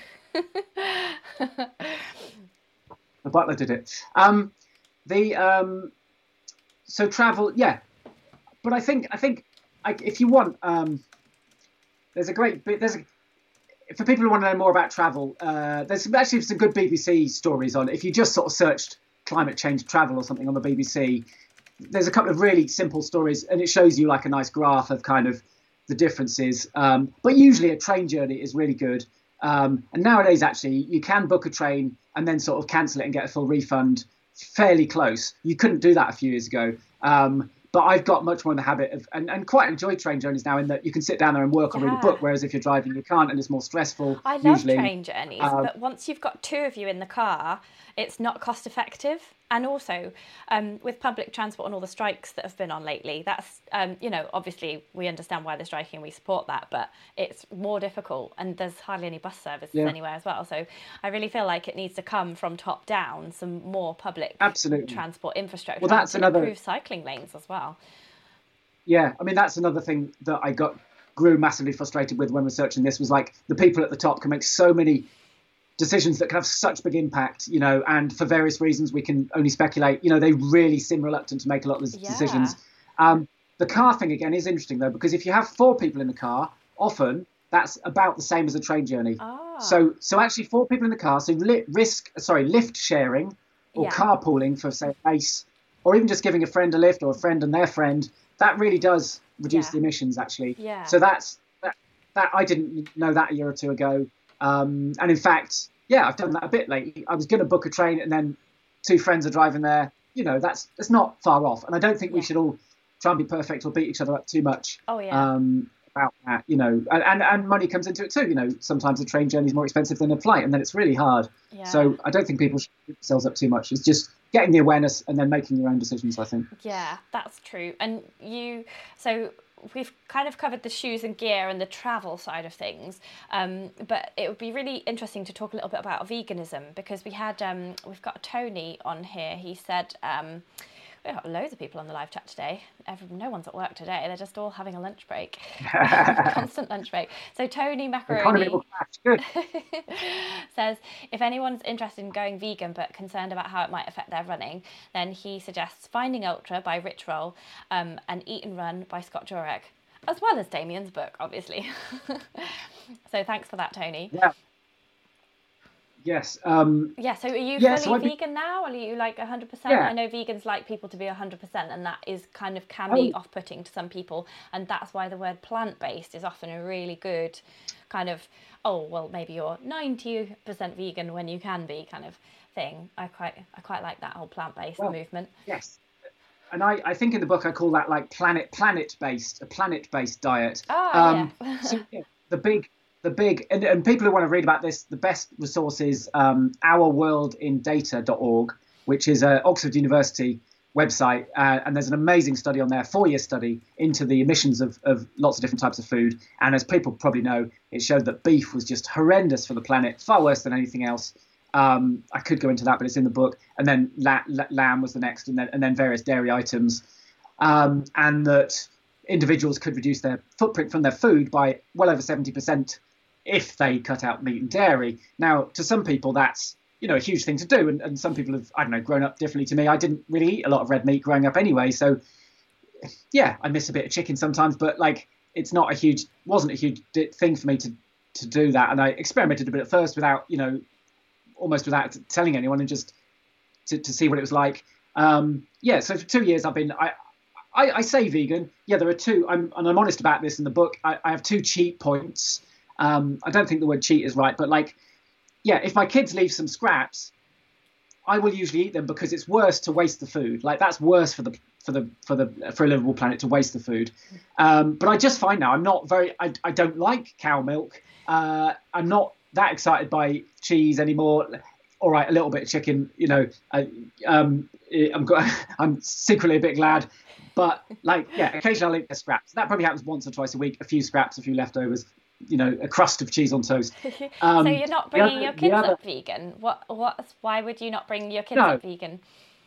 E: The butler did it. Um, the um, so travel, yeah. But I think I think I, if you want, um, there's a great bit. There's a for people who want to know more about travel, uh, there's some, actually some good B B C stories on it. If you just sort of searched climate change travel or something on the B B C, there's a couple of really simple stories, and it shows you like a nice graph of kind of the differences. Um, but usually a train journey is really good. Um, and nowadays, actually, you can book a train and then sort of cancel it and get a full refund fairly close. You couldn't do that a few years ago. Um, but I've got much more in the habit of, and, and quite enjoy train journeys now, in that you can sit down there and work on
D: Yeah.
E: read a book, whereas if you're driving, you can't, and it's more stressful.
D: I love
E: usually.
D: train journeys,
E: Um,
D: but once you've got two of you in the car, it's not cost effective. And also, um, with public transport and all the strikes that have been on lately, that's, um, you know, obviously we understand why they're striking and we support that, but it's more difficult, and there's hardly any bus services
E: Yeah.
D: anywhere as well. So I really feel like it needs to come from top down, some more public
E: Absolutely.
D: transport infrastructure.
E: Well, that's
D: and
E: another-
D: improve cycling lanes as well.
E: Yeah, I mean, that's another thing that I got grew massively frustrated with when researching this, was like the people at the top can make so many decisions that can have such big impact, you know, and for various reasons we can only speculate, you know, they really seem reluctant to make a lot of these
D: Yeah.
E: decisions. Um, the car thing, again, is interesting, though, because if you have four people in the car, often that's about the same as a train journey.
D: Ah.
E: So so actually four people in the car, so li- risk, sorry, lift sharing or
D: Yeah.
E: carpooling for, say, a race, or even just giving a friend a lift or a friend and their friend, that really does reduce
D: Yeah.
E: the emissions, actually.
D: Yeah.
E: So that's that, that I didn't know that a year or two ago. Um, and in fact, yeah, I've done that a bit lately. I was going to book a train and then two friends are driving there. You know, that's that's not far off. And I don't think we
D: Yeah.
E: should all try and be perfect or beat each other up too much.
D: Oh, yeah.
E: Um, about that, you know, and, and, and money comes into it too. You know, sometimes a train journey is more expensive than a flight, and then it's really hard.
D: Yeah.
E: So I don't think people should beat themselves up too much. It's just getting the awareness and then making your own decisions, I think.
D: Yeah, that's true. And you, so we've kind of covered the shoes and gear and the travel side of things, um, but it would be really interesting to talk a little bit about veganism, because we had, um, we've got Tony on here. He said, um, we've got loads of people on the live chat today. Every, no one's at work today. They're just all having a lunch break, constant lunch break. So Tony
E: Economy
D: Macaroni
E: will crash. Good.
D: says, if anyone's interested in going vegan but concerned about how it might affect their running, then he suggests Finding Ultra by Rich Roll um, and Eat and Run by Scott Jurek, as well as Damien's book, obviously. So thanks for that, Tony.
E: Yeah. Yes. Um,
D: Yeah, so are you
E: Yeah,
D: fully
E: so I'd be-
D: vegan now? Or are you like one hundred percent?
E: Yeah.
D: I know vegans like people to be one hundred percent, and that is kind of can be
E: Oh.
D: off-putting to some people. And that's why the word plant-based is often a really good kind of, oh, well, maybe you're ninety percent vegan when you can be kind of thing. I quite I quite like that whole plant-based
E: Well,
D: movement.
E: Yes. And I, I think in the book I call that like planet planet based, a planet based diet.
D: Ah, yeah.
E: so yeah, the big the big and, and people who want to read about this, the best resource is um, our world in data dot org, which is a Oxford University website, uh, and there's an amazing study on there, four-year study into the emissions of, of lots of different types of food. And as people probably know, it showed that beef was just horrendous for the planet, far worse than anything else. Um, I could go into that, but it's in the book. And then la- la- lamb was the next, and then and then various dairy items, um, and that individuals could reduce their footprint from their food by well over seventy percent if they cut out meat and dairy. Now, to some people, that's you know a huge thing to do, and, and some people have I don't know grown up differently to me. I didn't really eat a lot of red meat growing up anyway, so yeah, I miss a bit of chicken sometimes, but like it's not a huge wasn't a huge di- thing for me to to do that. And I experimented a bit at first without you know. almost without telling anyone, and just to, to see what it was like. Um, yeah, so for two years I've been, I, I, I say vegan. Yeah, there are two, I'm, and I'm honest about this in the book. I, I have two cheat points. Um, I don't think the word cheat is right, but like, yeah, if my kids leave some scraps, I will usually eat them because it's worse to waste the food. Like that's worse for the for the for the for a livable planet to waste the food. Um, but I just find now I'm not very. I, I don't like cow milk. Uh, I'm not that excited by cheese anymore. All right, a little bit of chicken. You know, I, um, I'm got, I'm secretly a bit glad. But like, yeah, occasionally I'll eat the scraps. That probably happens once or twice a week. A few scraps, a few leftovers. You know, a crust of cheese on toast. Um,
D: so you're not bringing
E: other-
D: your
E: the
D: kids
E: other-
D: up vegan? What? What? Why would you not bring your kids
E: No.
D: up vegan?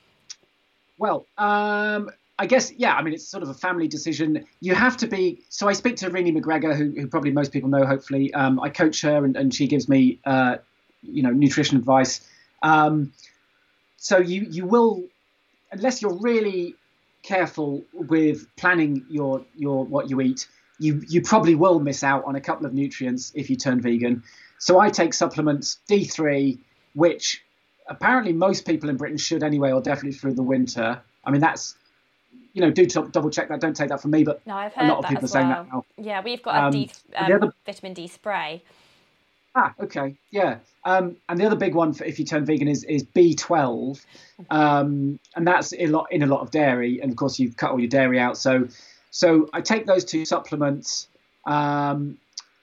E: Well, um, I guess, yeah, I mean, it's sort of a family decision. You have to be, so I speak to Renee McGregor, who, who probably most people know, hopefully. Um, I coach her and, and she gives me, uh, you know, nutrition advice. Um, so you, you will, unless you're really careful with planning your, your, what you eat, you you probably will miss out on a couple of nutrients if you turn vegan. So I take supplements D three, which apparently most people in Britain should anyway, or definitely through the winter. I mean, that's, you know, do t- double check that. Don't take that from me, but
D: no, I've heard
E: a lot of
D: that
E: people
D: as
E: are saying
D: well.
E: that now.
D: Yeah, we've got a
E: Um,
D: D,
E: and the
D: um,
E: other-
D: vitamin D spray.
E: Ah, okay, yeah. Um, and the other big one for if you turn vegan is is B twelve, um, and that's a lot in a lot of dairy. And of course, you cut all your dairy out. So, so I take those two supplements, um,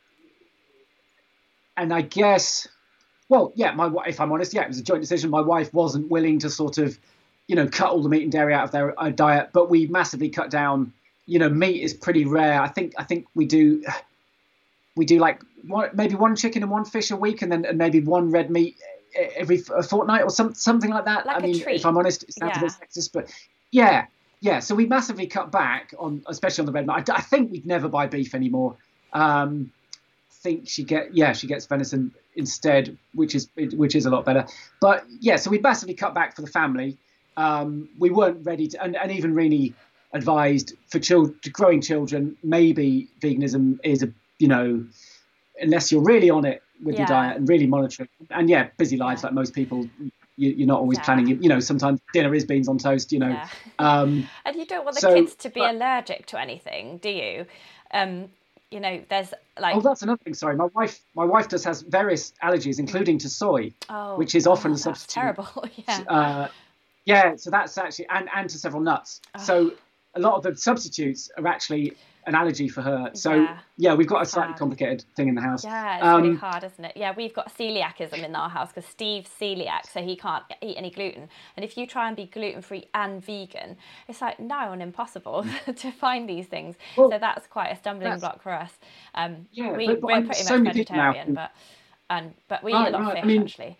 E: and I guess, well, yeah. My wi- if I'm honest, yeah, it was a joint decision. My wife wasn't willing to sort of, you know, cut all the meat and dairy out of their uh, diet, but we massively cut down. You know, meat is pretty rare. I think I think we do. We do like one, maybe one chicken and one fish a week, and then and maybe one red meat every a fortnight or some, something like that.
D: Like
E: I
D: a
E: mean,
D: treat.
E: if I'm honest, it sounds
D: Yeah.
E: a bit sexist, but yeah, yeah. So we massively cut back on, especially on the red meat. I, I think we'd never buy beef anymore. Um, I think she get yeah she gets venison instead, which is which is a lot better. But yeah, so we massively cut back for the family. Um, we weren't ready to, and, and even Rini advised for children, growing children, maybe veganism is a, you know, unless you're really on it with
D: Yeah.
E: your diet and really monitoring. And yeah, busy lives
D: Yeah.
E: like most people, you, you're not always
D: Yeah.
E: planning. You know, sometimes dinner is beans on toast. You know,
D: Yeah.
E: um,
D: And you don't want the
E: so,
D: kids to be
E: but-
D: allergic to anything, do you? Um, you know, there's like
E: oh, that's another thing. Sorry, my wife, my wife just has various allergies, including to soy,
D: oh,
E: which is often
D: oh,
E: a
D: that's
E: substitute.
D: terrible. Yeah.
E: Uh, yeah, so that's actually and and to several nuts. So a lot of the substitutes are actually an allergy for her. So
D: Yeah.
E: yeah, we've got a slightly
D: Sad.
E: complicated thing in the house.
D: Yeah, it's
E: Um,
D: really hard, isn't it? Yeah, we've got celiacism in our house because Steve's celiac, so he can't eat any gluten. And if you try and be gluten-free and vegan, it's like nigh on impossible to find these things.
E: Well,
D: so that's quite a stumbling
E: that's-
D: block for us. Um,
E: Yeah,
D: we,
E: but- but
D: we're
E: I'm-
D: pretty
E: so
D: much
E: many people now
D: vegetarian,
E: who-
D: but and but we
E: Right,
D: eat a lot
E: right, I
D: of fish
E: mean-
D: actually.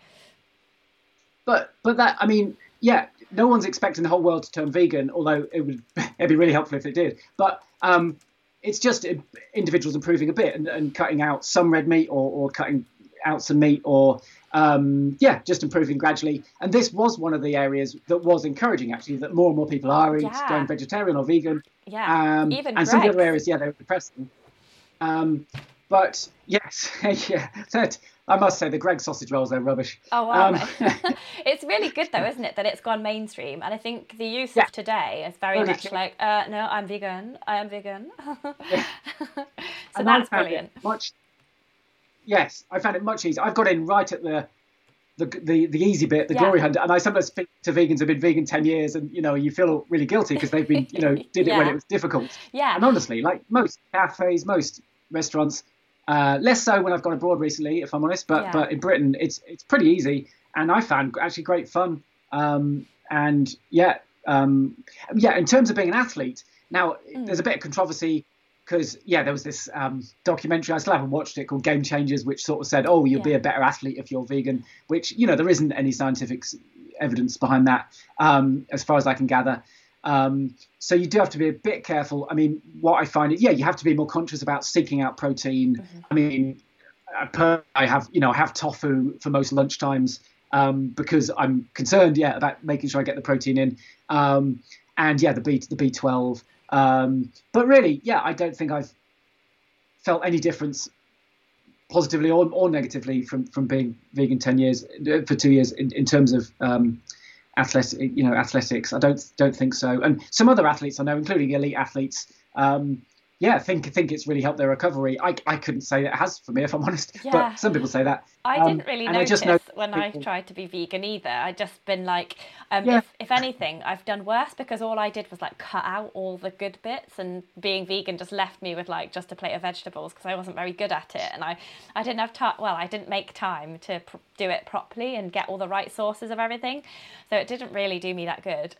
E: But but that I mean, yeah, no one's expecting the whole world to turn vegan, although it would it'd be really helpful if it did. But um, it's just individuals improving a bit and, and cutting out some red meat or, or cutting out some meat or um, yeah, just improving gradually. And this was one of the areas that was encouraging actually, that more and more people are
D: Yeah.
E: going vegetarian or vegan.
D: Yeah,
E: Um,
D: even
E: and some of the other
D: Greg's.
E: areas, yeah, they were depressing. Um, but yes, yeah, that, I must say the Greg sausage rolls, they're rubbish.
D: Oh, wow.
E: Um,
D: It's really good though, isn't it, that it's gone mainstream? And I think the youth
E: Yeah.
D: of today is very
E: Really
D: much
E: true.
D: like, uh, no, I'm vegan. I am vegan.
E: Yeah.
D: so
E: And I
D: that's
E: found
D: brilliant.
E: it much. Yes, I found it much easier. I've got in right at the the the, the easy bit, the
D: Yeah.
E: glory hunt, and I sometimes speak to vegans who've been vegan ten years, and you know you feel really guilty because they've been you know did it when
D: Yeah.
E: it was difficult.
D: Yeah.
E: And honestly, like most cafes, most restaurants, uh, less so when I've gone abroad recently, if I'm honest. But
D: Yeah.
E: but in Britain, it's it's pretty easy, and I found actually great fun. Um, and yeah, um, yeah. In terms of being an athlete, now
D: Mm.
E: there's a bit of controversy because yeah, there was this um, documentary, I still haven't watched it, called Game Changers, which sort of said, oh, you'll be
D: Yeah.
E: a better athlete if you're vegan. Which you know there isn't any scientific s- evidence behind that, um, as far as I can gather. Um, so you do have to be a bit careful. I mean, what I find is, yeah, you have to be more conscious about seeking out protein.
D: Mm-hmm.
E: I mean, I, per, I have, you know, I have tofu for most lunchtimes um, because I'm concerned, yeah, about making sure I get the protein in. Um, and yeah, the B, the B twelve. Um, but really, yeah, I don't think I've felt any difference positively or, or negatively from, from being vegan ten years for two years in, in terms of, um, athletic, you know, athletics. I don't don't think so. And some other athletes I know, including elite athletes, um, yeah, think think it's really helped their recovery. I I couldn't say it has for me, if I'm honest.
D: Yeah.
E: But some people say that.
D: I
E: Um,
D: didn't really
E: and I
D: notice
E: just know
D: when I
E: people-
D: tried to be vegan either. I just been like, um,
E: Yeah.
D: if, if anything, I've done worse because all I did was like cut out all the good bits, and being vegan just left me with like just a plate of vegetables because I wasn't very good at it, and I, I didn't have time. Well, I didn't make time to pr- do it properly and get all the right sources of everything, so it didn't really do me that good.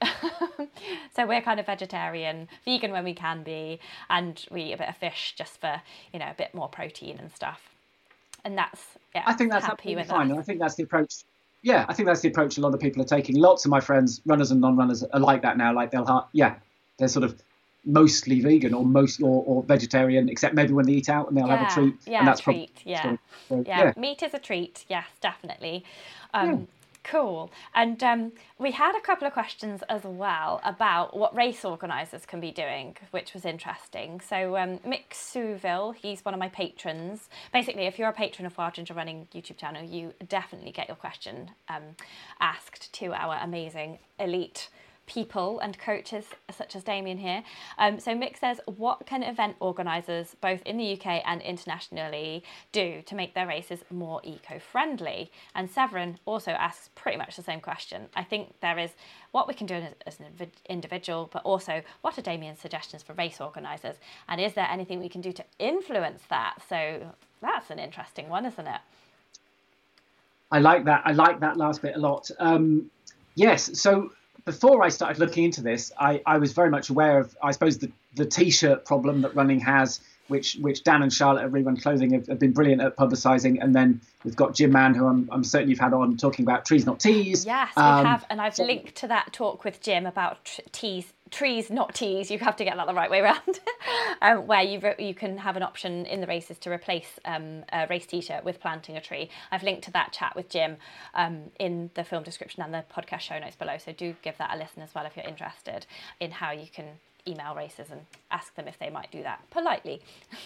D: So we're kind of vegetarian, vegan when we can be, and we eat a bit of fish just for, you know, a bit more protein and stuff. And that's, yeah,
E: I think that's
D: happy
E: absolutely
D: with
E: fine.
D: that.
E: And I think that's the approach. Yeah, I think that's the approach a lot of people are taking. Lots of my friends, runners and non-runners, are like that now. Like they'll, ha- yeah, they're sort of mostly vegan or most or, or vegetarian, except maybe when they eat out and they'll have a treat.
D: Yeah,
E: and that's
D: treat.
E: probably,
D: Yeah.
E: so,
D: yeah,
E: yeah.
D: meat is a treat. Yes, definitely. Um, Cool. And um, we had a couple of questions as well about what race organisers can be doing, which was interesting. So um, Mick Souville, he's one of my patrons. Basically, if you're a patron of Wild Ginger Running YouTube channel, you definitely get your question um, asked to our amazing elite people and coaches such as Damien here. Um, so Mick says, what can event organisers both in the U K and internationally do to make their races more eco-friendly? And Severin also asks pretty much the same question. I think there is what we can do as, as an individual, but also what are Damien's suggestions for race organisers? And is there anything we can do to influence that? So that's an interesting one, isn't it?
E: I like that. I like that last bit a lot. Um, yes, so before I started looking into this, I, I was very much aware of, I suppose, the, the T-shirt problem that running has, which which Dan and Charlotte at Rerun Clothing have, have been brilliant at publicising. And then we've got Jim Mann, who I'm, I'm certain you've had on, talking about trees, not tees.
D: Yes, we
E: um,
D: have. And I've
E: so,
D: linked to that talk with Jim about tr- tees, trees, not tees. You have to get that the right way around, um, where you re- you can have an option in the races to replace um, a race T-shirt with planting a tree. I've linked to that chat with Jim um, in the film description and the podcast show notes below. So do give that a listen as well if you're interested in how you can email racers and ask them if they might do that politely.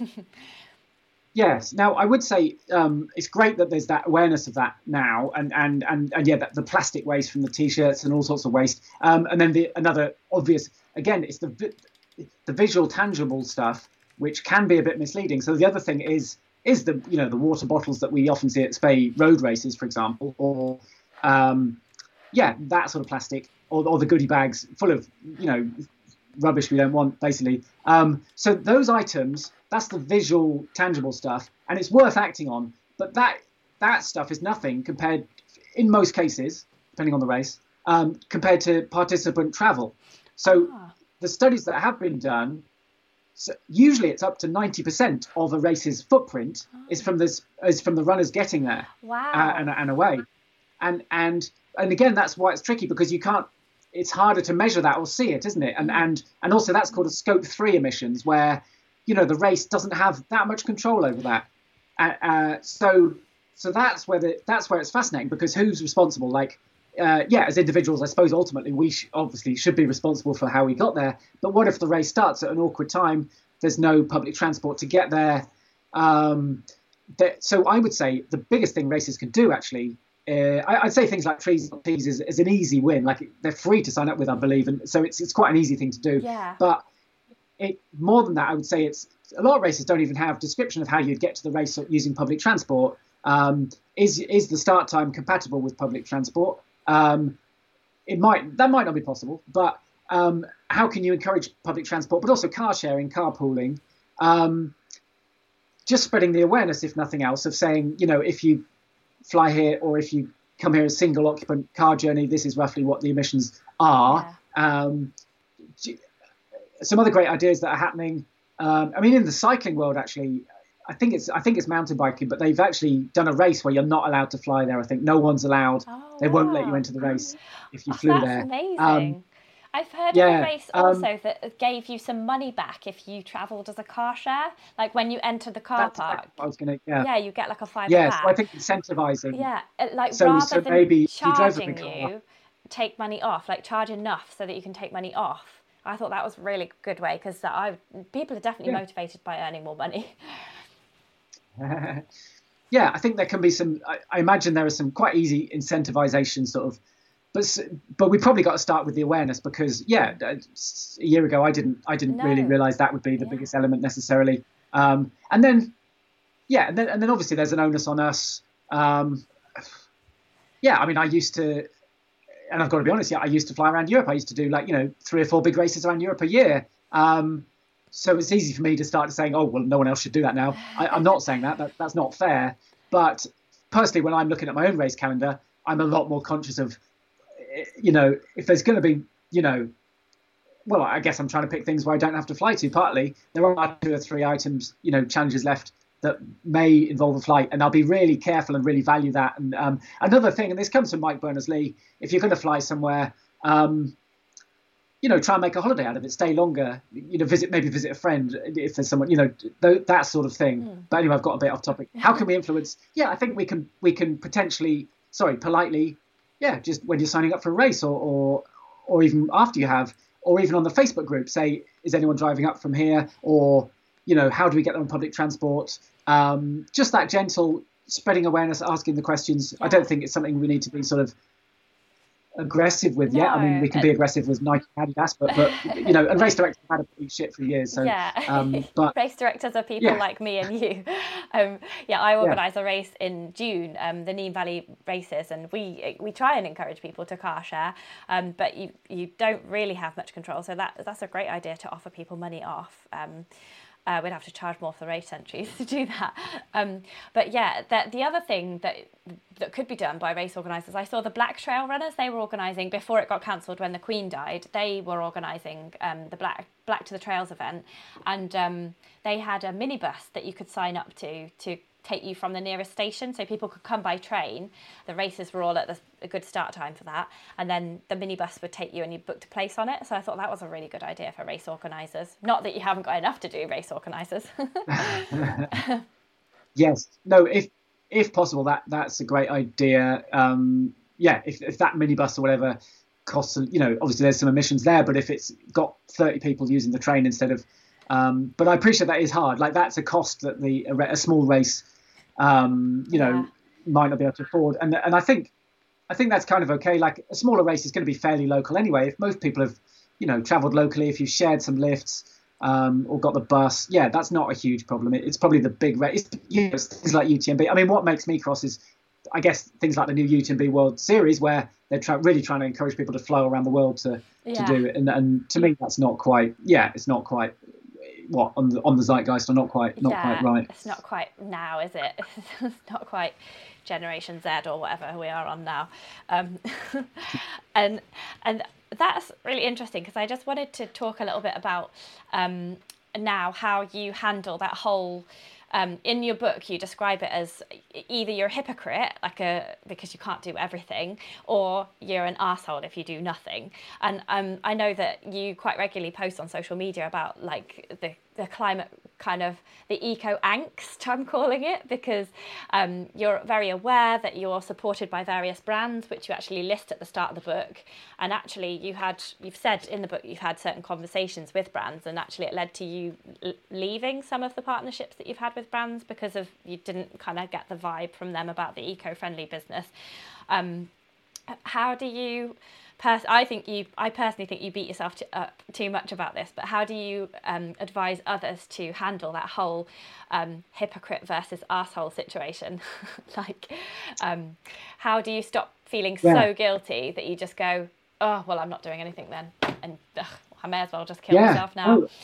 E: Yes. Now, I would say um, it's great that there's that awareness of that now, and and and, and yeah, that the plastic waste from the T-shirts and all sorts of waste. Um, and then the another obvious, again, it's the the visual, tangible stuff, which can be a bit misleading. So the other thing is is the you know the water bottles that we often see at Spey road races, for example, or um, yeah, that sort of plastic, or, or the goodie bags full of you know. rubbish we don't want, basically. Um, so those items, that's the visual, tangible stuff, and it's worth acting on. But that that stuff is nothing compared, in most cases, depending on the race, um, compared to participant travel. So ah. the studies that have been done, so usually it's up to ninety percent of a race's footprint oh. is from this is from the runners getting there
D: wow.
E: uh, and, and away. And and and again, that's why it's tricky, because you can't. It's harder to measure that or see it, isn't it? And and and also that's called a scope three emissions, where you know the race doesn't have that much control over that. Uh, uh, so so that's where the, that's where it's fascinating, because who's responsible? Like uh, yeah, as individuals, I suppose ultimately we sh- obviously should be responsible for how we got there. But what if the race starts at an awkward time? There's no public transport to get there. Um, that, so I would say the biggest thing races can do actually. Uh, I, I'd say things like trees, not tees is, is an easy win. Like they're free to sign up with, I believe, and so it's it's quite an easy thing to do.
D: Yeah.
E: But it more than that, I would say it's a lot of races don't even have description of how you'd get to the race using public transport. Um, is is the start time compatible with public transport? Um, it might that might not be possible, but um, how can you encourage public transport, but also car sharing, carpooling, um, just spreading the awareness, if nothing else, of saying, you know, if you fly here, or if you come here as single occupant car journey, this is roughly what the emissions are. Yeah. Um, some other great ideas that are happening. Um, I mean, in the cycling world, actually, I think it's I think it's mountain biking, but they've actually done a race where you're not allowed to fly there. I think no one's allowed.
D: Oh,
E: they
D: wow.
E: won't let you into the race if you
D: oh,
E: flew
D: that's
E: there.
D: Amazing.
E: Um,
D: I've heard
E: yeah,
D: of a race also
E: um,
D: that gave you some money back if you travelled as a car share. Like when you enter the car
E: that's
D: park.
E: exactly what I was gonna, yeah.
D: yeah, you get like a fiver
E: Yes,
D: back.
E: yeah, so I think incentivising.
D: Yeah, like
E: so,
D: rather
E: so
D: than
E: maybe
D: charging
E: you,
D: you, take money off. Like charge enough so that you can take money off. I thought that was a really good way, because I people are definitely yeah. motivated by earning more money.
E: Yeah, I think there can be some. I, I imagine there are some quite easy incentivization sort of. But but we probably got to start with the awareness, because yeah, a year ago I didn't I didn't
D: no.
E: really realise that would be the
D: yeah.
E: biggest element necessarily. Um, and then yeah, and then and then obviously there's an onus on us. Um, yeah, I mean I used to, and I've got to be honest, yeah, I used to fly around Europe. I used to do like you know three or four big races around Europe a year. Um, so it's easy for me to start saying, oh well, no one else should do that now. I, I'm not saying that, that that's not fair. But personally, when I'm looking at my own race calendar, I'm a lot more conscious of. You know, if there's going to be, you know, well, I guess I'm trying to pick things where I don't have to fly to. Partly, there are two or three items, you know, challenges left that may involve a flight, and I'll be really careful and really value that. And um, another thing, and this comes from Mike Berners-Lee, if you're going to fly somewhere, um, you know, try and make a holiday out of it, stay longer, you know, visit maybe visit a friend if there's someone, you know, th- that sort of thing. Mm. But anyway, I've got a bit off topic. How can we influence? Yeah, I think we can we can potentially, sorry, politely.
F: yeah, just when you're signing up for a race, or or or even after you have, or even on the Facebook group, say, is anyone driving up from here, or you know, how do we get them on public transport? Um, just that gentle spreading awareness, asking the questions. Yeah. I don't think it's something we need to be sort of aggressive with
D: no.
F: yet. I mean, we can be aggressive with Nike and Adidas, but, but you know, and race directors have had a pretty shit for years. So,
D: yeah.
F: um, but
D: race directors are people yeah. like me and you. Um, yeah, I organise yeah. a race in June, um, the Nene Valley races, and we we try and encourage people to car share, um, but you you don't really have much control. So that that's a great idea to offer people money off. Um, Uh, we'd have to charge more for the race entries to do that. Um, but yeah, the, the other thing that that could be done by race organisers, I saw the Black Trail Runners, they were organising, before it got cancelled when the Queen died, they were organising um, the Black Black to the Trails event, and um, they had a minibus that you could sign up to to take you from the nearest station, so people could come by train. The races were all at the, a good start time for that, and then the minibus would take you and you booked a place on it. So I thought that was a really good idea for race organisers. Not that you haven't got enough to do, race organisers.
F: Yes, no, if if possible, that that's a great idea. Um, yeah, if if that minibus or whatever costs, you know, obviously there's some emissions there, but if it's got thirty people using the train instead of Um, but I appreciate that is hard. Like, that's a cost that the a, a small race, um, you know, yeah. might not be able to afford. And and I think I think that's kind of okay. Like, a smaller race is going to be fairly local anyway. If most people have, you know, travelled locally, if you've shared some lifts um, or got the bus, yeah, that's not a huge problem. It, it's probably the big race. You know, things like U T M B. I mean, what makes me cross is, I guess, things like the new U T M B World Series, where they're try, really trying to encourage people to flow around the world to yeah. to do it. And and to me, that's not quite. Yeah, it's not quite. What on the on the zeitgeist, or not quite not
D: yeah,
F: quite right.
D: It's not quite now, is it? It's not quite Generation Z or whatever we are on now, um, and and that's really interesting, because I just wanted to talk a little bit about um, now how you handle that whole. Um, in your book, you describe it as either you're a hypocrite, like a because you can't do everything, or you're an arsehole if you do nothing. And um, I know that you quite regularly post on social media about like the the climate kind of the eco angst, I'm calling it, because um, you're very aware that you're supported by various brands, which you actually list at the start of the book. And actually, you had you've said in the book you've had certain conversations with brands, and actually it led to you l- leaving some of the partnerships that you've had with brands because of you didn't kind of get the vibe from them about the eco-friendly business. Um, how do you? Pers- I think you. I personally think you beat yourself to, up too much about this. But how do you um, advise others to handle that whole um, hypocrite versus arsehole situation? Like, um, how do you stop feeling yeah. so guilty that you just go, oh well, I'm not doing anything then, and ugh, I may as well just kill
F: yeah.
D: myself now.
F: Oh,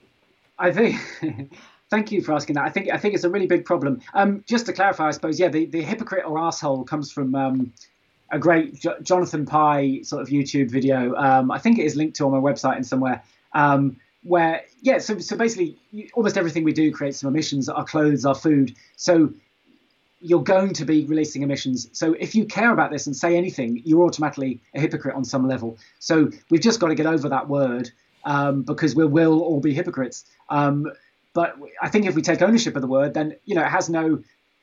F: I think. Thank you for asking that. I think I think it's a really big problem. Um, just to clarify, I suppose, yeah, the, the hypocrite or arsehole comes from. Um, a great jo- Jonathan Pye sort of YouTube video. Um, I think it is linked to on my website and somewhere um, where, yeah, so, so basically you, almost everything we do creates some emissions, our clothes, our food. So you're going to be releasing emissions. So if you care about this and say anything, you're automatically a hypocrite on some level. So we've just got to get over that word um, because we will all be hypocrites. Um, but I think if we take ownership of the word, then, you know, it has no...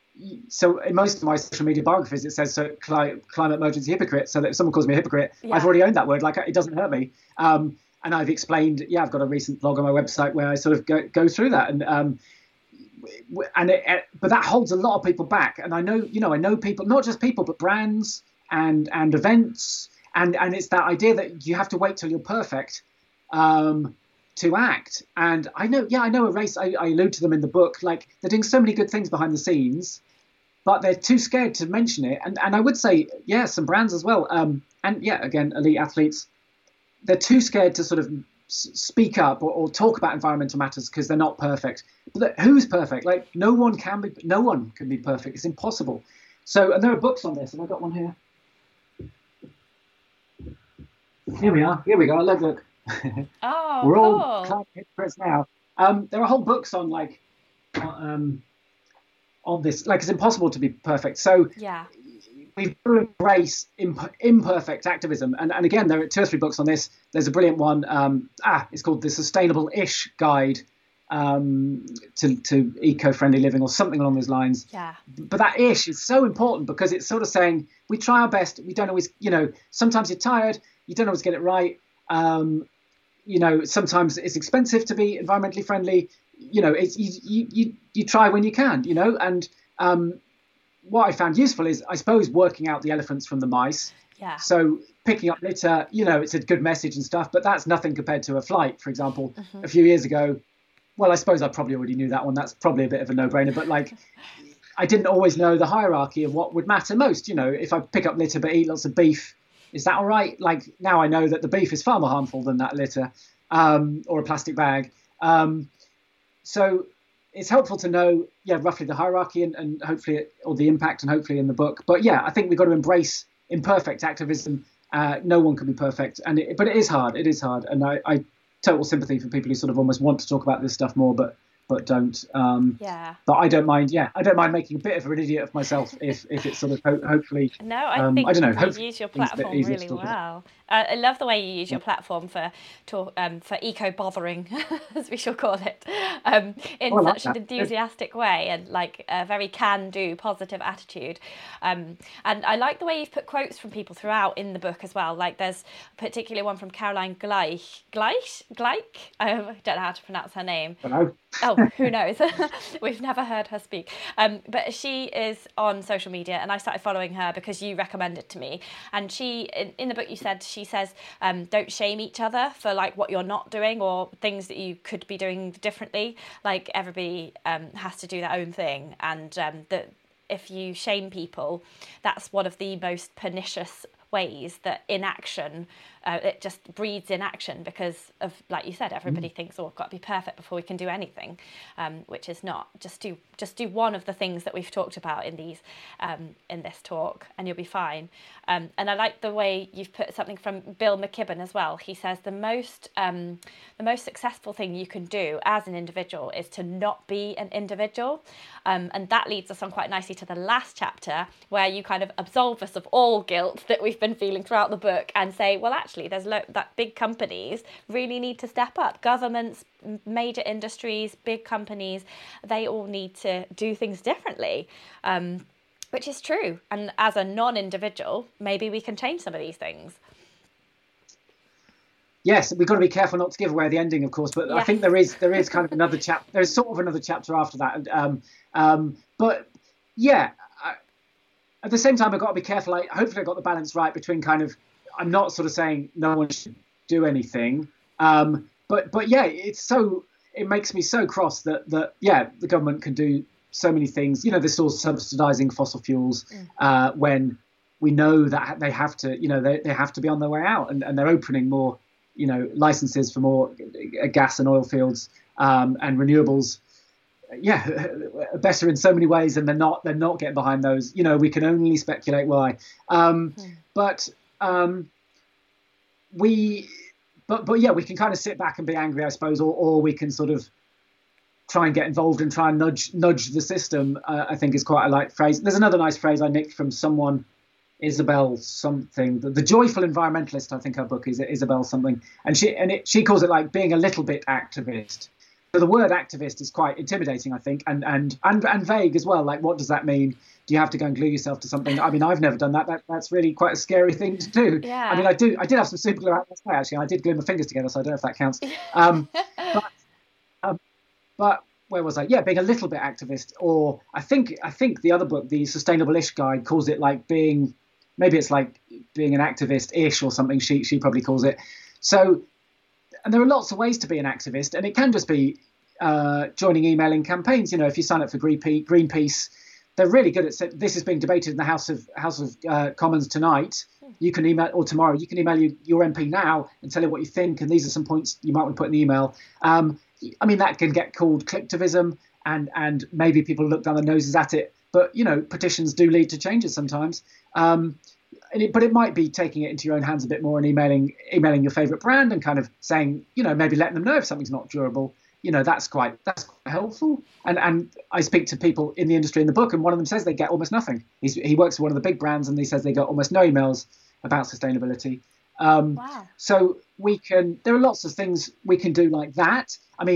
F: So in most of my social media biographies, it says so cli- climate emergency hypocrite. So that if someone calls me a hypocrite, yeah. I've already owned that word. Like, it doesn't hurt me. Um, and I've explained, yeah, I've got a recent blog on my website where I sort of go, go through that. And um, and it, it, but that holds a lot of people back. And I know, you know, I know people, not just people, but brands and and events. And and it's that idea that you have to wait till you're perfect um, to act. And I know, yeah, I know a race. I, I allude to them in the book. Like, they're doing so many good things behind the scenes, but they're too scared to mention it. And and I would say, yeah, some brands as well. Um, and yeah, again, elite athletes, they're too scared to sort of s- speak up or, or talk about environmental matters because they're not perfect. But who's perfect? Like, no one can be. No one can be perfect. It's impossible. So, and there are books on this, and I've got one here. Here we are. Here we go. Look, look.
D: Oh,
F: We're
D: cool.
F: all climate hypocrites now. Um, there are whole books on like. Um, on this, like, it's impossible to be perfect. So
D: yeah,
F: we've got to embrace imp- imperfect activism. And, and again, there are two or three books on this. There's a brilliant one. Um, ah, it's called The Sustainable-ish Guide um, to, to eco-friendly living or something along those lines.
D: Yeah.
F: But that ish is so important because it's sort of saying we try our best. We don't always, you know, sometimes you're tired. You don't always get it right. Um, you know, sometimes it's expensive to be environmentally friendly. You know, it's you you you, you try when you can. You know, and um, what I found useful is, I suppose, working out the elephants from the mice.
D: Yeah.
F: So picking up litter, you know, it's a good message and stuff, but that's nothing compared to a flight, for example. Mm-hmm. A few years ago, well, I suppose I probably already knew that one. That's probably a bit of a no-brainer, but like, I didn't always know the hierarchy of what would matter most. You know, if I pick up litter but eat lots of beef, is that all right? Like, now I know that the beef is far more harmful than that litter, um, or a plastic bag. Um, so it's helpful to know, yeah, roughly the hierarchy and, and hopefully, it, or the impact, and hopefully in the book. But yeah, I think we've got to embrace imperfect activism. Uh, no one can be perfect, and it, but it is hard. It is hard, and I, I total sympathy for people who sort of almost want to talk about this stuff more, but but don't. Um,
D: yeah.
F: But I don't mind. Yeah, I don't mind making a bit of an idiot of myself if if it's sort of ho- hopefully.
D: No, I
F: um,
D: think
F: I don't know,
D: you use your platform really well. Uh, I love the way you use your platform for talk, um, for eco bothering, as we shall call it, um, in oh, such like an enthusiastic way and like a very can-do, positive attitude. Um, and I like the way you've put quotes from people throughout in the book as well. Like there's a particular one from Caroline Gleich. Gleich? Gleich? I don't know how to pronounce her name.
F: Hello.
D: Oh, who knows? We've never heard her speak. Um, but she is on social media, and I started following her because you recommended to me. And she, in, in the book, you said she says, um, don't shame each other for like what you're not doing or things that you could be doing differently. Like everybody um, has to do their own thing, and um, that if you shame people, that's one of the most pernicious ways that inaction, uh, it just breeds inaction because of, like you said, everybody mm. thinks, oh, I've got to be perfect before we can do anything, um, which is not. Just do just do one of the things that we've talked about in these um, in this talk, and you'll be fine. Um, and I like the way you've put something from Bill McKibben as well. He says the most um, the most successful thing you can do as an individual is to not be an individual, um, and that leads us on quite nicely to the last chapter where you kind of absolve us of all guilt that we've been feeling throughout the book and say, well, actually, there's lo- that big companies really need to step up. Governments, major industries, big companies, they all need to do things differently, um, which is true. And as a non-individual, maybe we can change some of these things.
F: Yes, we've got to be careful not to give away the ending, of course. But yes. I think there is there is kind of another chapter. There's sort of another chapter after that. Um, um, but yeah. At the same time, I've got to be careful. I, hopefully I got the balance right between kind of, I'm not sort of saying no one should do anything. Um, but but yeah, it's so, it makes me so cross that, that yeah, the government can do so many things. You know, they're still subsidizing fossil fuels uh, when we know that they have to, you know, they, they have to be on their way out, and, and they're opening more, you know, licenses for more gas and oil fields um, and renewables. Yeah, better in so many ways, and they're not. They're not getting behind those. You know, we can only speculate why. Um, mm. But um, we, but but yeah, we can kind of sit back and be angry, I suppose, or or we can sort of try and get involved and try and nudge nudge the system. Uh, I think is quite a light phrase. There's another nice phrase I nicked from someone, Isabel something, the, the joyful environmentalist. I think her book is Isabel something, and she and it, she calls it like being a little bit activist. So the word activist is quite intimidating, I think, and, and and and vague as well. Like, what does that mean? Do you have to go and glue yourself to something? I mean, I've never done that. that that's really quite a scary thing to do.
D: Yeah.
F: I mean, I do. I did have some super glue out last night, actually. I did glue my fingers together, so I don't know if that counts. Um, but, um, but where was I? Yeah, being a little bit activist, or I think I think the other book, the Sustainable-ish Guide, calls it like being, maybe it's like being an activist-ish or something. She she probably calls it. So. And there are lots of ways to be an activist, and it can just be uh, joining emailing campaigns. You know, if you sign up for Greenpeace, they're really good at. This is being debated in the House of House of uh, Commons tonight. You can email, or tomorrow, you can email you, your M P now and tell her what you think, and these are some points you might want to put in the email. Um, I mean, that can get called clicktivism, and and maybe people look down their noses at it. But you know, petitions do lead to changes sometimes. Um, And it, but it might be taking it into your own hands a bit more and emailing emailing your favourite brand and kind of saying, you know, maybe letting them know if something's not durable. You know, that's quite that's quite helpful. And and I speak to people in the industry in the book, and one of them says they get almost nothing. He's, he works for one of the big brands, and he says they get almost no emails about sustainability. Um,
D: wow.
F: So we can. There are lots of things we can do like that. I mean,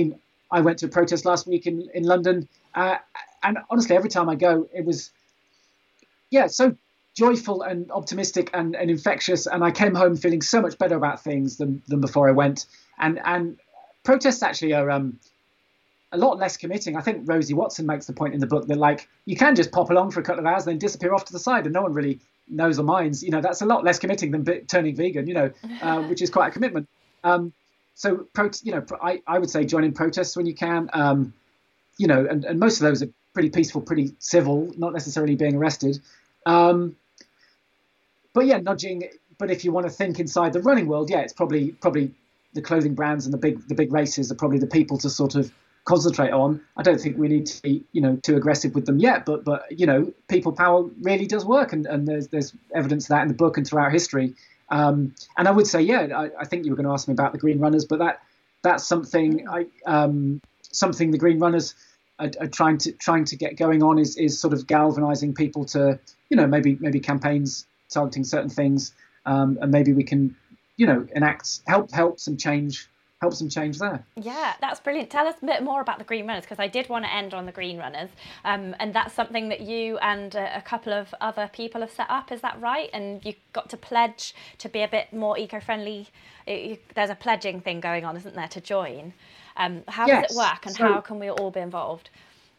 F: I went to a protest last week in in London, uh, and honestly, every time I go, it was yeah so joyful and optimistic and, and infectious, and I came home feeling so much better about things than than before I went. And and protests actually are um a lot less committing. I think Rosie Watson makes the point in the book that like you can just pop along for a couple of hours and then disappear off to the side and no one really knows or minds. You know, that's a lot less committing than b- turning vegan, you know, uh, which is quite a commitment. Um, so, pro- you know, I, I would say join in protests when you can, um, you know, and, and most of those are pretty peaceful, pretty civil, not necessarily being arrested. Um, but yeah, nudging. But if you want to think inside the running world, yeah, it's probably probably the clothing brands and the big the big races are probably the people to sort of concentrate on. I don't think we need to be, you know, too aggressive with them yet, but but you know, people power really does work, and, and there's there's evidence of that in the book and throughout history. Um, and I would say, yeah, I, I think you were going to ask me about the Green Runners, but that that's something I um, something the Green Runners are, are trying to trying to get going on is is sort of galvanizing people to, you know, maybe maybe campaigns targeting certain things, um, and maybe we can, you know, enact help help some change. help some change there.
D: Yeah, that's brilliant. Tell us a bit more about the Green Runners, because I did want to end on the Green Runners, um, and that's something that you and a, a couple of other people have set up, is that right? And you got to pledge to be a bit more eco-friendly. It, there's a pledging thing going on, isn't there, to join? Um, how
F: yes.
D: does it work, and so, how can we all be involved?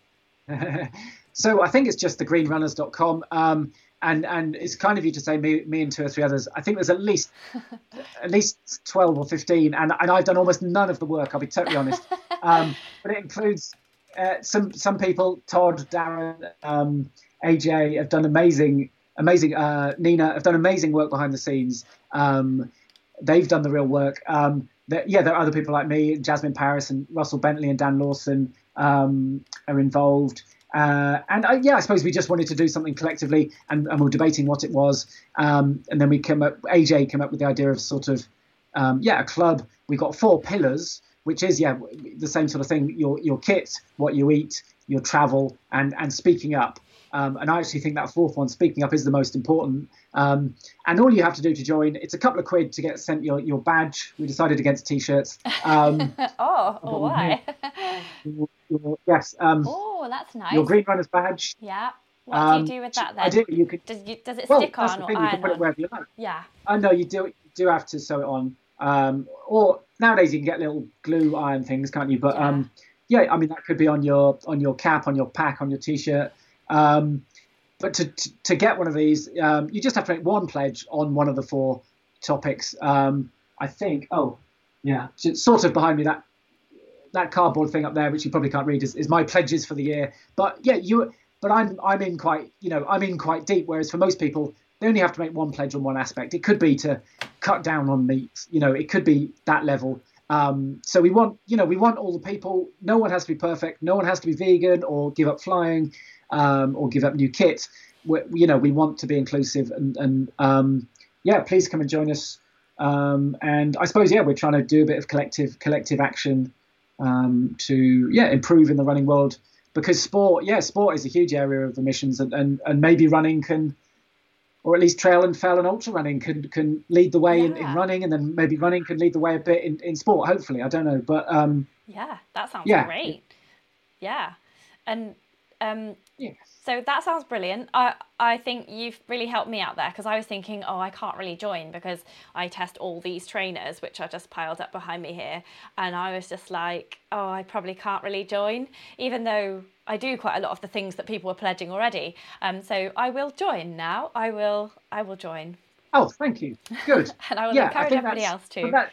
F: So I think it's just the green runners dot com. Um, And and it's kind of you to say me, me and two or three others. I think there's at least at least twelve or fifteen, and, and I've done almost none of the work. I'll be totally honest. Um, but it includes uh, some some people. Todd, Darren, um, A J have done amazing, amazing. Uh, Nina have done amazing work behind the scenes. Um, they've done the real work. Um, yeah, there are other people like me, Jasmine Paris and Russell Bentley and Dan Lawson um, are involved. Uh, and uh, yeah, I suppose we just wanted to do something collectively, and, and we were debating what it was. Um, and then we came up, A J came up with the idea of sort of, um, yeah, a club. We got four pillars, which is, yeah, the same sort of thing. Your your kit, what you eat, your travel, and, and speaking up. Um, and I actually think that fourth one, speaking up, is the most important. Um, and all you have to do to join, it's a couple of quid to get sent your, your badge. We decided against T-shirts. Um,
D: oh, oh why?
F: Yes. Um,
D: oh, that's nice.
F: Your Green Runners badge.
D: Yeah. What
F: um,
D: do you do with that then?
F: I do. You could.
D: Does, you, does it
F: well,
D: stick
F: that's
D: on
F: the
D: or
F: thing,
D: iron
F: you can put
D: on?
F: it wherever you like.
D: Yeah.
F: I know you do. You do have to sew it on. Um, or nowadays you can get little glue iron things, can't you? But
D: yeah.
F: um, yeah, I mean that could be on your on your cap, on your pack, on your T-shirt. Um, but to, to to get one of these, um, you just have to make one pledge on one of the four topics. Um, I think. Oh, yeah. So it's sort of behind me, that that cardboard thing up there, which you probably can't read, is, is my pledges for the year. But yeah, you. But I'm I'm in quite you know I'm in quite deep. Whereas for most people, they only have to make one pledge on one aspect. It could be to cut down on meat. You know, it could be that level. Um, so we want you know we want all the people. No one has to be perfect. No one has to be vegan or give up flying um, or give up new kit. We, you know, we want to be inclusive and and um, yeah, please come and join us. Um, and I suppose yeah, we're trying to do a bit of collective collective action um, to yeah improve in the running world. Because sport, yeah, sport is a huge area of emissions, and, and, and maybe running can, or at least trail and fell and ultra running can can lead the way
D: yeah.
F: in, in running, and then maybe running can lead the way a bit in, in sport, hopefully. I don't know, but um,
D: yeah, that sounds
F: yeah.
D: great. Yeah, and um,
F: yeah.
D: so that sounds brilliant. I I think you've really helped me out there, because I was thinking, oh, I can't really join because I test all these trainers, which are just piled up behind me here, and I was just like, oh, I probably can't really join, even though I do quite a lot of the things that people are pledging already. Um, so I will join now. I will. I will join.
F: Oh, thank you. Good.
D: And I will
F: yeah,
D: encourage
F: I
D: everybody else too.
F: That,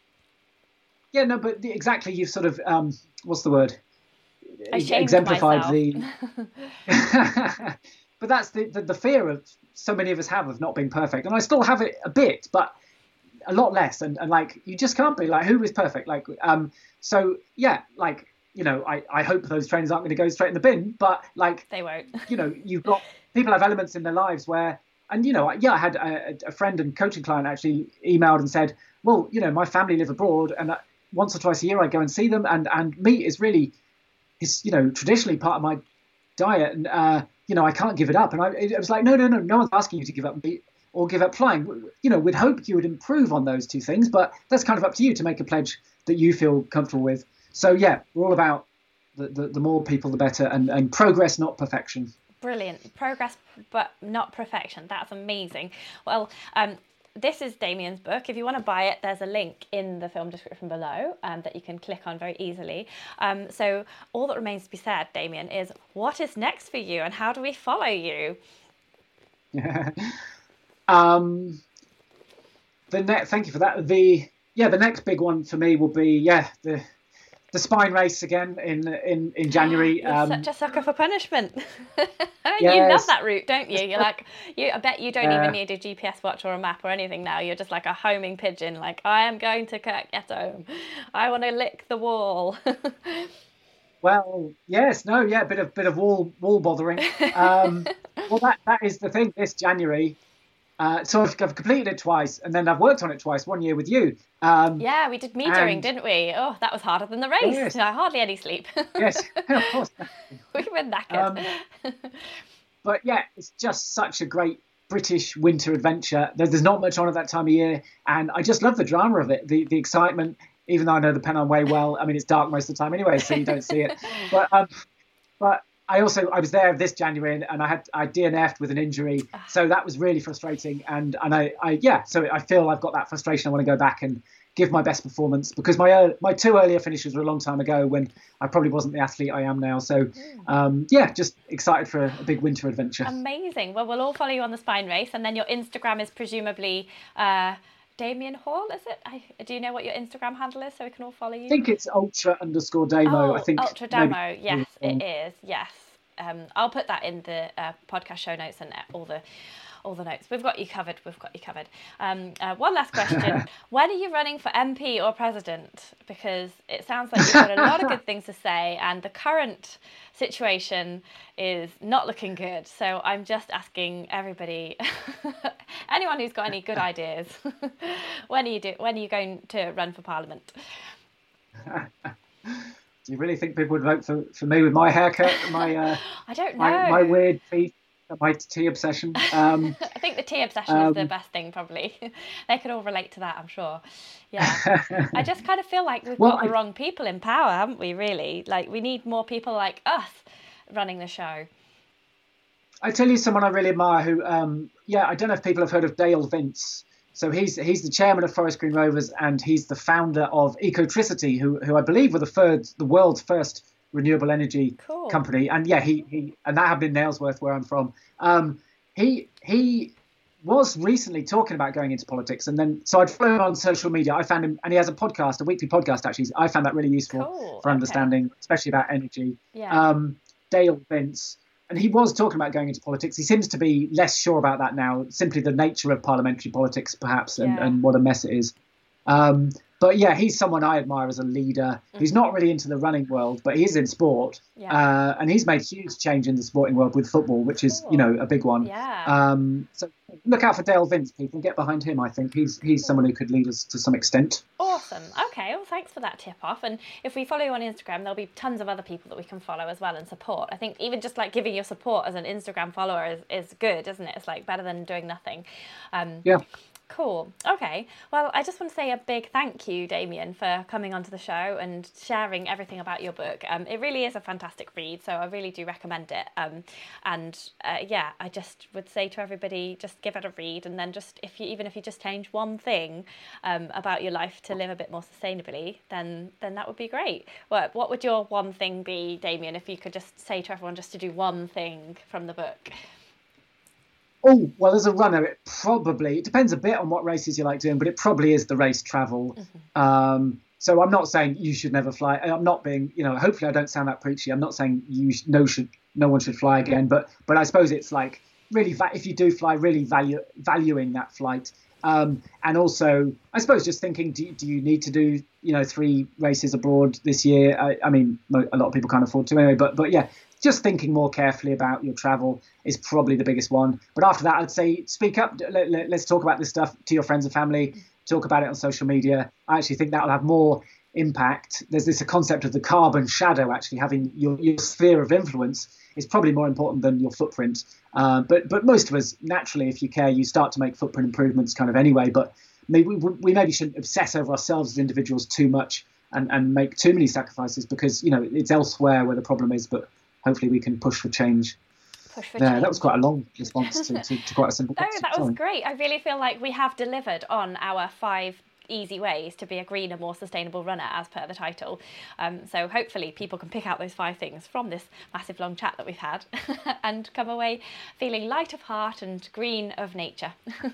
F: yeah, no, but the, exactly. You've sort of um, what's the word?
D: I shamed
F: exemplified
D: myself.
F: the. But that's the, the the fear of so many of us have of not being perfect, and I still have it a bit, but a lot less. And, and like you just can't be like, who is perfect? Like um. So yeah, like. You know, I, I hope those trainers aren't going to go straight in the bin, but like
D: they won't.
F: You know, you've got people have elements in their lives where, and you know, yeah, I had a, a friend and coaching client actually emailed and said, well, you know, my family live abroad, and once or twice a year I go and see them, and and meat is really, is you know, traditionally part of my diet, and uh, you know, I can't give it up. And I, it was like, no, no, no, no one's asking you to give up meat or give up flying. You know, we'd hope you would improve on those two things, but that's kind of up to you to make a pledge that you feel comfortable with. so yeah, we're all about the, the, the more people, the better, and, and progress, not perfection.
D: Brilliant. Progress, but not perfection. That's amazing. Well, um, this is Damien's book. If you want to buy it, there's a link in the film description below um, that you can click on very easily. Um, so all that remains to be said, Damien, is what is next for you and how do we follow you?
F: um, the ne- Thank you for that. The yeah, the next big one for me will be yeah the the spine race again in in in January.
D: You're
F: um,
D: such a sucker for punishment.
F: Yes.
D: You love that route, don't you? You're like, you. I bet you don't
F: Uh,
D: even need a G P S watch or a map or anything now. You're just like a homing pigeon. Like, I am going to Kirk Yetholm. I want to lick the wall.
F: Well, yes, no, yeah, bit of bit of wall wall bothering. Um, well, that that is the thing. This January, uh, so I've, I've completed it twice, and then I've worked on it twice. One year with you. Um,
D: Yeah, we did metering,
F: and-
D: didn't we? Oh, that was harder than the race.
F: Yes.
D: I hardly any sleep.
F: yes, of course.
D: We were knackered.
F: Um, But yeah, it's just such a great British winter adventure. There's, there's not much on at that time of year, and I just love the drama of it, the the excitement. Even though I know the Pennine Way well, I mean it's dark most of the time anyway, so you don't see it. But um, but I also I was there this January, and I had I D N F'd with an injury, so that was really frustrating. And and I, I yeah, so I feel I've got that frustration. I want to go back and give my best performance, because my early, my two earlier finishes were a long time ago when I probably wasn't the athlete I am now. So um, yeah, just excited for a, a big winter adventure.
D: Amazing. Well, we'll all follow you on the spine race, and then your Instagram is presumably uh, Damien Hall, is it? I, do you know what your Instagram handle is so we can all follow you?
F: I think it's ultra underscore demo.
D: Oh,
F: I think
D: Ultra Demo.
F: maybe-
D: Yes,
F: um,
D: it is. Yes. Um, I'll put that in the uh, podcast show notes and all the all the notes. We've got you covered. We've got you covered. Um, uh, one last question. When are you running for M P or president? Because it sounds like you've got a lot of good things to say, and the current situation is not looking good. So I'm just asking everybody, anyone who's got any good ideas, when are you do, when are you going to run for Parliament?
F: Do you really think people would vote for, for me with my haircut, my uh,
D: I don't know.
F: my, my weird teeth, my tea obsession? Um,
D: I think the tea obsession is the
F: um,
D: best thing, probably. They could all relate to that, I'm sure. Yeah. I just kind of feel like we've
F: Well,
D: got the
F: I-
D: wrong people in power, haven't we, really? Like, we need more people like us running the show.
F: I tell you someone I really admire who, um, yeah, I don't know if people have heard of Dale Vince. So he's he's the chairman of Forest Green Rovers, and he's the founder of Ecotricity, who who I believe were the third, the world's first renewable energy
D: Cool.
F: company. And yeah, he he and that happened in Nailsworth, where I'm from. Um, he he was recently talking about going into politics, and then so I'd follow him on social media. I found him, and he has a podcast, a weekly podcast actually. I found that really useful
D: Cool,
F: for
D: okay.
F: understanding, especially about energy.
D: Yeah.
F: Um, Dale Vince. And he was talking about going into politics. He seems to be less sure about that now, simply the nature of parliamentary politics, perhaps, and,
D: Yeah.
F: and what a mess it is. Um, but yeah, he's someone I admire as a leader. He's not really into the running world, but he is in sport.
D: Yeah.
F: Uh, and he's made huge change in the sporting world with football, which is,
D: Cool.
F: you know, a big one.
D: Yeah.
F: Um, so look out for Dale Vince, people. Get behind him, I think. He's he's someone who could lead us to some extent.
D: Awesome. Okay, well, thanks for that tip off. And if we follow you on Instagram, there'll be tons of other people that we can follow as well and support. I think even just like giving your support as an Instagram follower is, is good, isn't it? It's like better than doing nothing. Um,
F: Yeah.
D: Cool. Okay. Well, I just want to say a big thank you, Damien, for coming onto the show and sharing everything about your book. Um, it really is a fantastic read, so I really do recommend it. Um, and uh, yeah, I just would say to everybody, just give it a read, and then just if you even if you just change one thing um, about your life to live a bit more sustainably, then then that would be great. What what would your one thing be, Damien? If you could just say to everyone just to do one thing from the book.
F: Oh, well, as a runner, it probably, it depends a bit on what races you like doing, but it probably is the race travel. Mm-hmm. Um, so I'm not saying you should never fly. I'm not being, you know, hopefully I don't sound that preachy. I'm not saying you sh- no should no one should fly again, but but I suppose it's like really, va- if you do fly, really value valuing that flight. Um, and also, I suppose just thinking, do, do you need to do, you know, three races abroad this year? I, I mean, a lot of people can't afford to anyway, but but yeah. Just thinking more carefully about your travel is probably the biggest one. But after that, I'd say speak up. Let, let, let's talk about this stuff to your friends and family. Talk about it on social media. I actually think that will have more impact. There's this concept of the carbon shadow, actually having your, your sphere of influence is probably more important than your footprint. Uh, but but most of us, naturally, if you care, you start to make footprint improvements kind of anyway. But maybe we, we maybe shouldn't obsess over ourselves as individuals too much. and, and make too many sacrifices, because, you know, it's elsewhere where the problem is, but hopefully we can push for change.
D: Push for
F: there.
D: change.
F: That was quite a long response to, to, to quite a simple
D: No,
F: question.
D: that was
F: Sorry.
D: great. I really feel like we have delivered on our five easy ways to be a greener, more sustainable runner, as per the title. Um, so hopefully people can pick out those five things from this massive long chat that we've had and come away feeling light of heart and green of nature.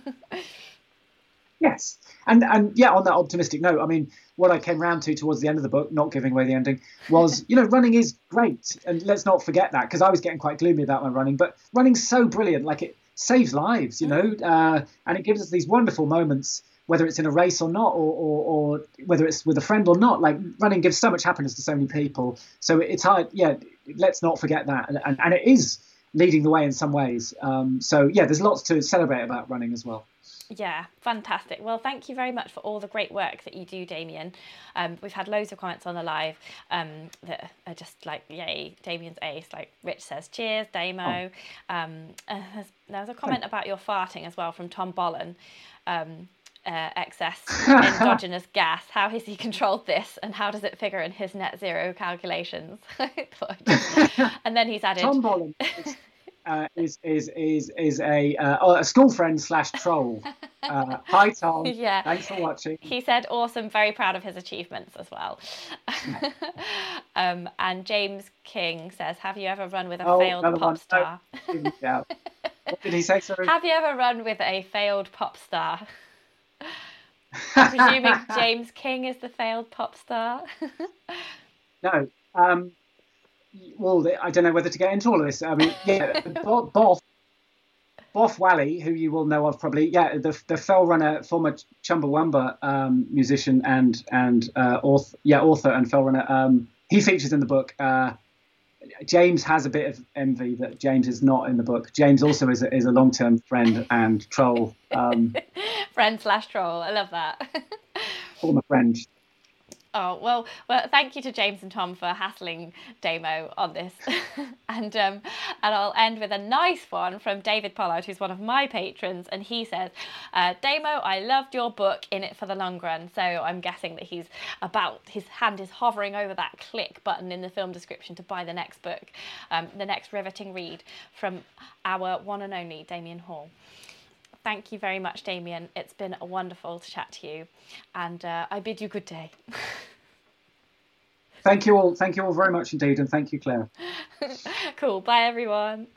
F: Yes. And and yeah, on that optimistic note, I mean, what I came round to towards the end of the book, not giving away the ending, was, you know, running is great. And let's not forget that, because I was getting quite gloomy about my running, but running's so brilliant. Like, it saves lives, you know, uh, and it gives us these wonderful moments, whether it's in a race or not, or, or, or whether it's with a friend or not. Like, running gives so much happiness to so many people. So it's hard, yeah, let's not forget that. And, and, and it is leading the way in some ways. Um, so, yeah, there's lots to celebrate about running as well.
D: Yeah, fantastic. Well, thank you very much for all the great work that you do, Damien. Um, we've had loads of comments on the live um, that are just like, yay, Damien's ace. Like Rich says, cheers, Damo. Oh. Um, uh, there's, there's a comment oh. about your farting as well from Tom Bollen. Um, uh, excess endogenous gas. How has he controlled this, and how does it figure in his net zero calculations? And then he's added...
F: Tom Bollen is, uh, is, is, is, is a, uh, a school friend slash troll. Uh, hi, Tom.
D: Yeah.
F: Thanks for watching.
D: He said, awesome, very proud of his achievements as well. um, and James King says, have you ever run with a
F: oh,
D: failed pop
F: one.
D: star?
F: No. What did he say, sorry?
D: Have you ever run with a failed pop star? I'm presuming James King is the failed pop star.
F: No. Um, well, I don't know whether to get into all of this. I mean, yeah, Boff, Boff Wally, who you will know of probably, yeah, the the fell runner, former Chumbawamba um, musician and and uh, author, yeah, author and fell runner. Um, he features in the book. Uh, James has a bit of envy that James is not in the book. James also is a, is a long-term friend and troll. Um,
D: friend slash troll. I love that.
F: Former friend.
D: Oh, well, well, thank you to James and Tom for hassling Damo on this. and um, and I'll end with a nice one from David Pollard, who's one of my patrons. And he says, uh, Damo, I loved your book, In It for the Long Run. So I'm guessing that he's about, his hand is hovering over that click button in the film description to buy the next book, um, the next riveting read from our one and only Damien Hall. Thank you very much, Damien. It's been wonderful to chat to you, and uh, I bid you good day.
F: Thank you all. Thank you all very much indeed, and thank you, Claire.
D: Cool. Bye, everyone.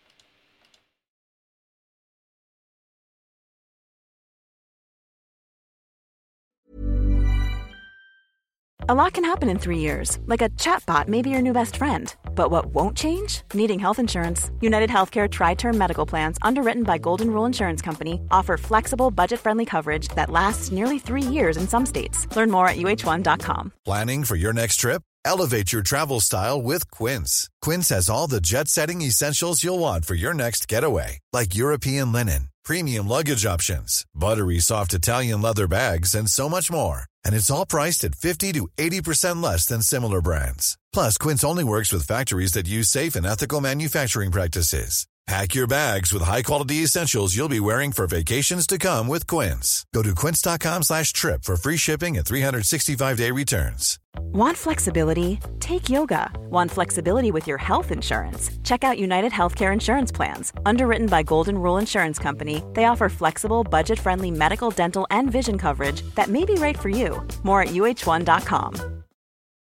B: A lot can happen in three years, like a chatbot may be your new best friend. But what won't change? Needing health insurance. United Healthcare Tri-Term Medical Plans, underwritten by Golden Rule Insurance Company, offer flexible, budget-friendly coverage that lasts nearly three years in some states. Learn more at U H one dot com.
G: Planning for your next trip? Elevate your travel style with Quince. Quince has all the jet-setting essentials you'll want for your next getaway, like European linen, premium luggage options, buttery soft Italian leather bags, and so much more. And it's all priced at fifty to eighty percent less than similar brands. Plus, Quince only works with factories that use safe and ethical manufacturing practices. Pack your bags with high-quality essentials you'll be wearing for vacations to come with Quince. Go to quince.com slash trip for free shipping and three sixty-five day returns.
B: Want flexibility? Take yoga. Want flexibility with your health insurance? Check out United Healthcare Insurance Plans. Underwritten by Golden Rule Insurance Company, they offer flexible, budget-friendly medical, dental, and vision coverage that may be right for you. More at U H one dot com.